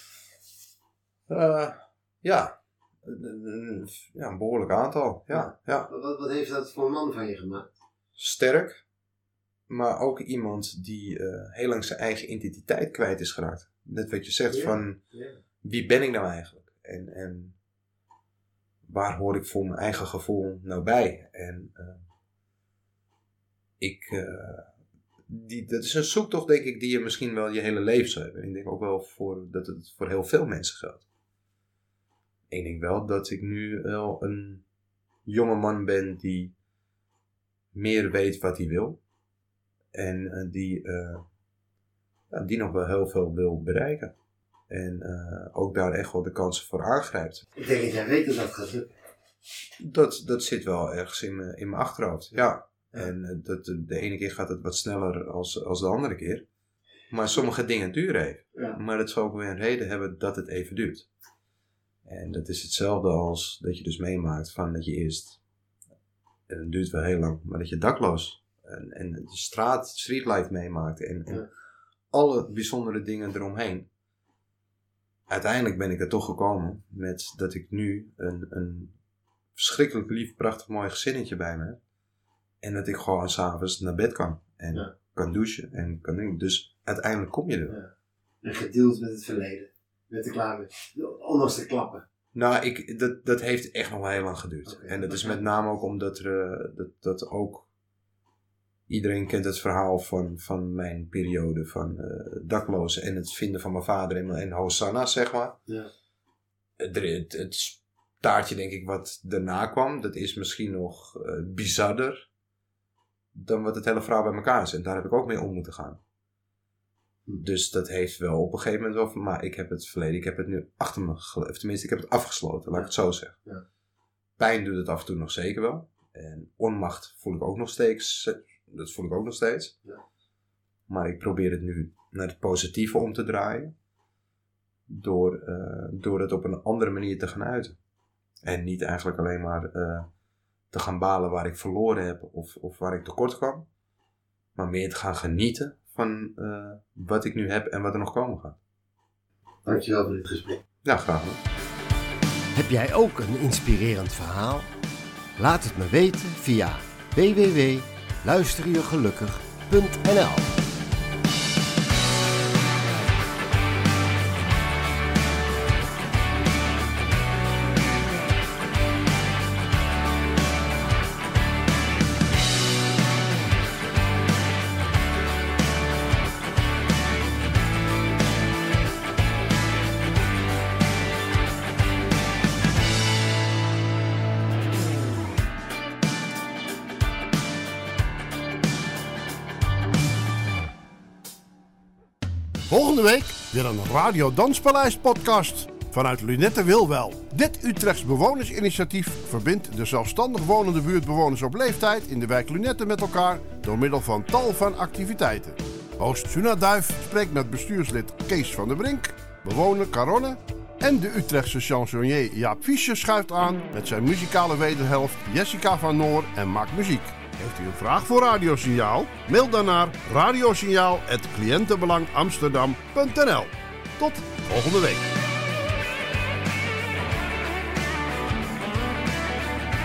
Uh, ja. Ja, een behoorlijk aantal. Ja, ja. Wat, wat heeft dat voor een man van je gemaakt? Sterk, maar ook iemand die uh, heel lang zijn eigen identiteit kwijt is geraakt. Net wat je zegt Ja, van, ja. wie ben ik nou eigenlijk? En, en waar hoor ik voor mijn eigen gevoel nou bij? En uh, ik, uh, die, dat is een zoektocht denk ik die je misschien wel je hele leven zou hebben. En ik denk ook wel voor, dat het voor heel veel mensen geldt. Ik denk wel dat ik nu wel een jonge man ben die meer weet wat hij wil. En uh, die, uh, ja, die nog wel heel veel wil bereiken. En uh, ook daar echt wel de kansen voor aangrijpt. Ik denk dat jij weet dat dat gaat lukken. Dat, dat zit wel ergens in mijn, in mijn achterhoofd, ja. En uh, dat, de ene keer gaat het wat sneller als, als de andere keer. Maar sommige dingen duren even. Ja. Maar dat zal ook weer een reden hebben dat het even duurt. En dat is hetzelfde als dat je dus meemaakt van dat je eerst, en het duurt wel heel lang, maar dat je dakloos en, en de straat, streetlife meemaakt en, en Ja. alle bijzondere dingen eromheen. Uiteindelijk ben ik er toch gekomen met dat ik nu een, een verschrikkelijk lief, prachtig mooi gezinnetje bij me heb. En dat ik gewoon 's avonds naar bed kan. En Ja. kan douchen en kan doen. Dus uiteindelijk kom je er. Ja. En gedeeld met het verleden. Met de klaar mee. Ondanks de klappen. Nou, ik, dat, dat heeft echt nog wel heel lang geduurd. Oké. En dat is met name ook omdat er, uh, dat, dat ook... Iedereen kent het verhaal van, van mijn periode van uh, daklozen en het vinden van mijn vader en, en Hosanna, zeg maar. Ja. Het, het, het taartje, denk ik, wat daarna kwam, dat is misschien nog uh, bizarder dan wat het hele verhaal bij elkaar is. En daar heb ik ook mee om moeten gaan. Dus dat heeft wel op een gegeven moment wel van, maar ik heb het verleden, ik heb het nu achter me gelegd. Of tenminste, ik heb het afgesloten, laat ik het zo zeggen. Ja. Pijn doet het af en toe nog zeker wel. En onmacht voel ik ook nog steeds. Dat voel ik ook nog steeds. Ja. Maar ik probeer het nu naar het positieve om te draaien. Door, uh, door het op een andere manier te gaan uiten. En niet eigenlijk alleen maar uh, te gaan balen waar ik verloren heb of, of waar ik tekort kwam. Maar meer te gaan genieten van uh, wat ik nu heb en wat er nog komen gaat. Dankjewel voor dit gesprek. Ja, graag gedaan. Heb jij ook een inspirerend verhaal? Laat het me weten via w w w punt luisterjegelukkig punt n l. Volgende week weer een Radio Danspaleis podcast vanuit Lunette Wilwel. Dit Utrechts bewonersinitiatief verbindt de zelfstandig wonende buurtbewoners op leeftijd in de wijk Lunette met elkaar door middel van tal van activiteiten. Host Suna Duif spreekt met bestuurslid Kees van der Brink, bewoner Caronne en de Utrechtse chansonnier Jaap Fischer schuift aan met zijn muzikale wederhelft Jessica van Noor en maakt muziek. Heeft u een vraag voor Radiosignaal? Mail dan naar radiosignaal apenstaartje cliëntenbelangamsterdam punt n l. Tot volgende week.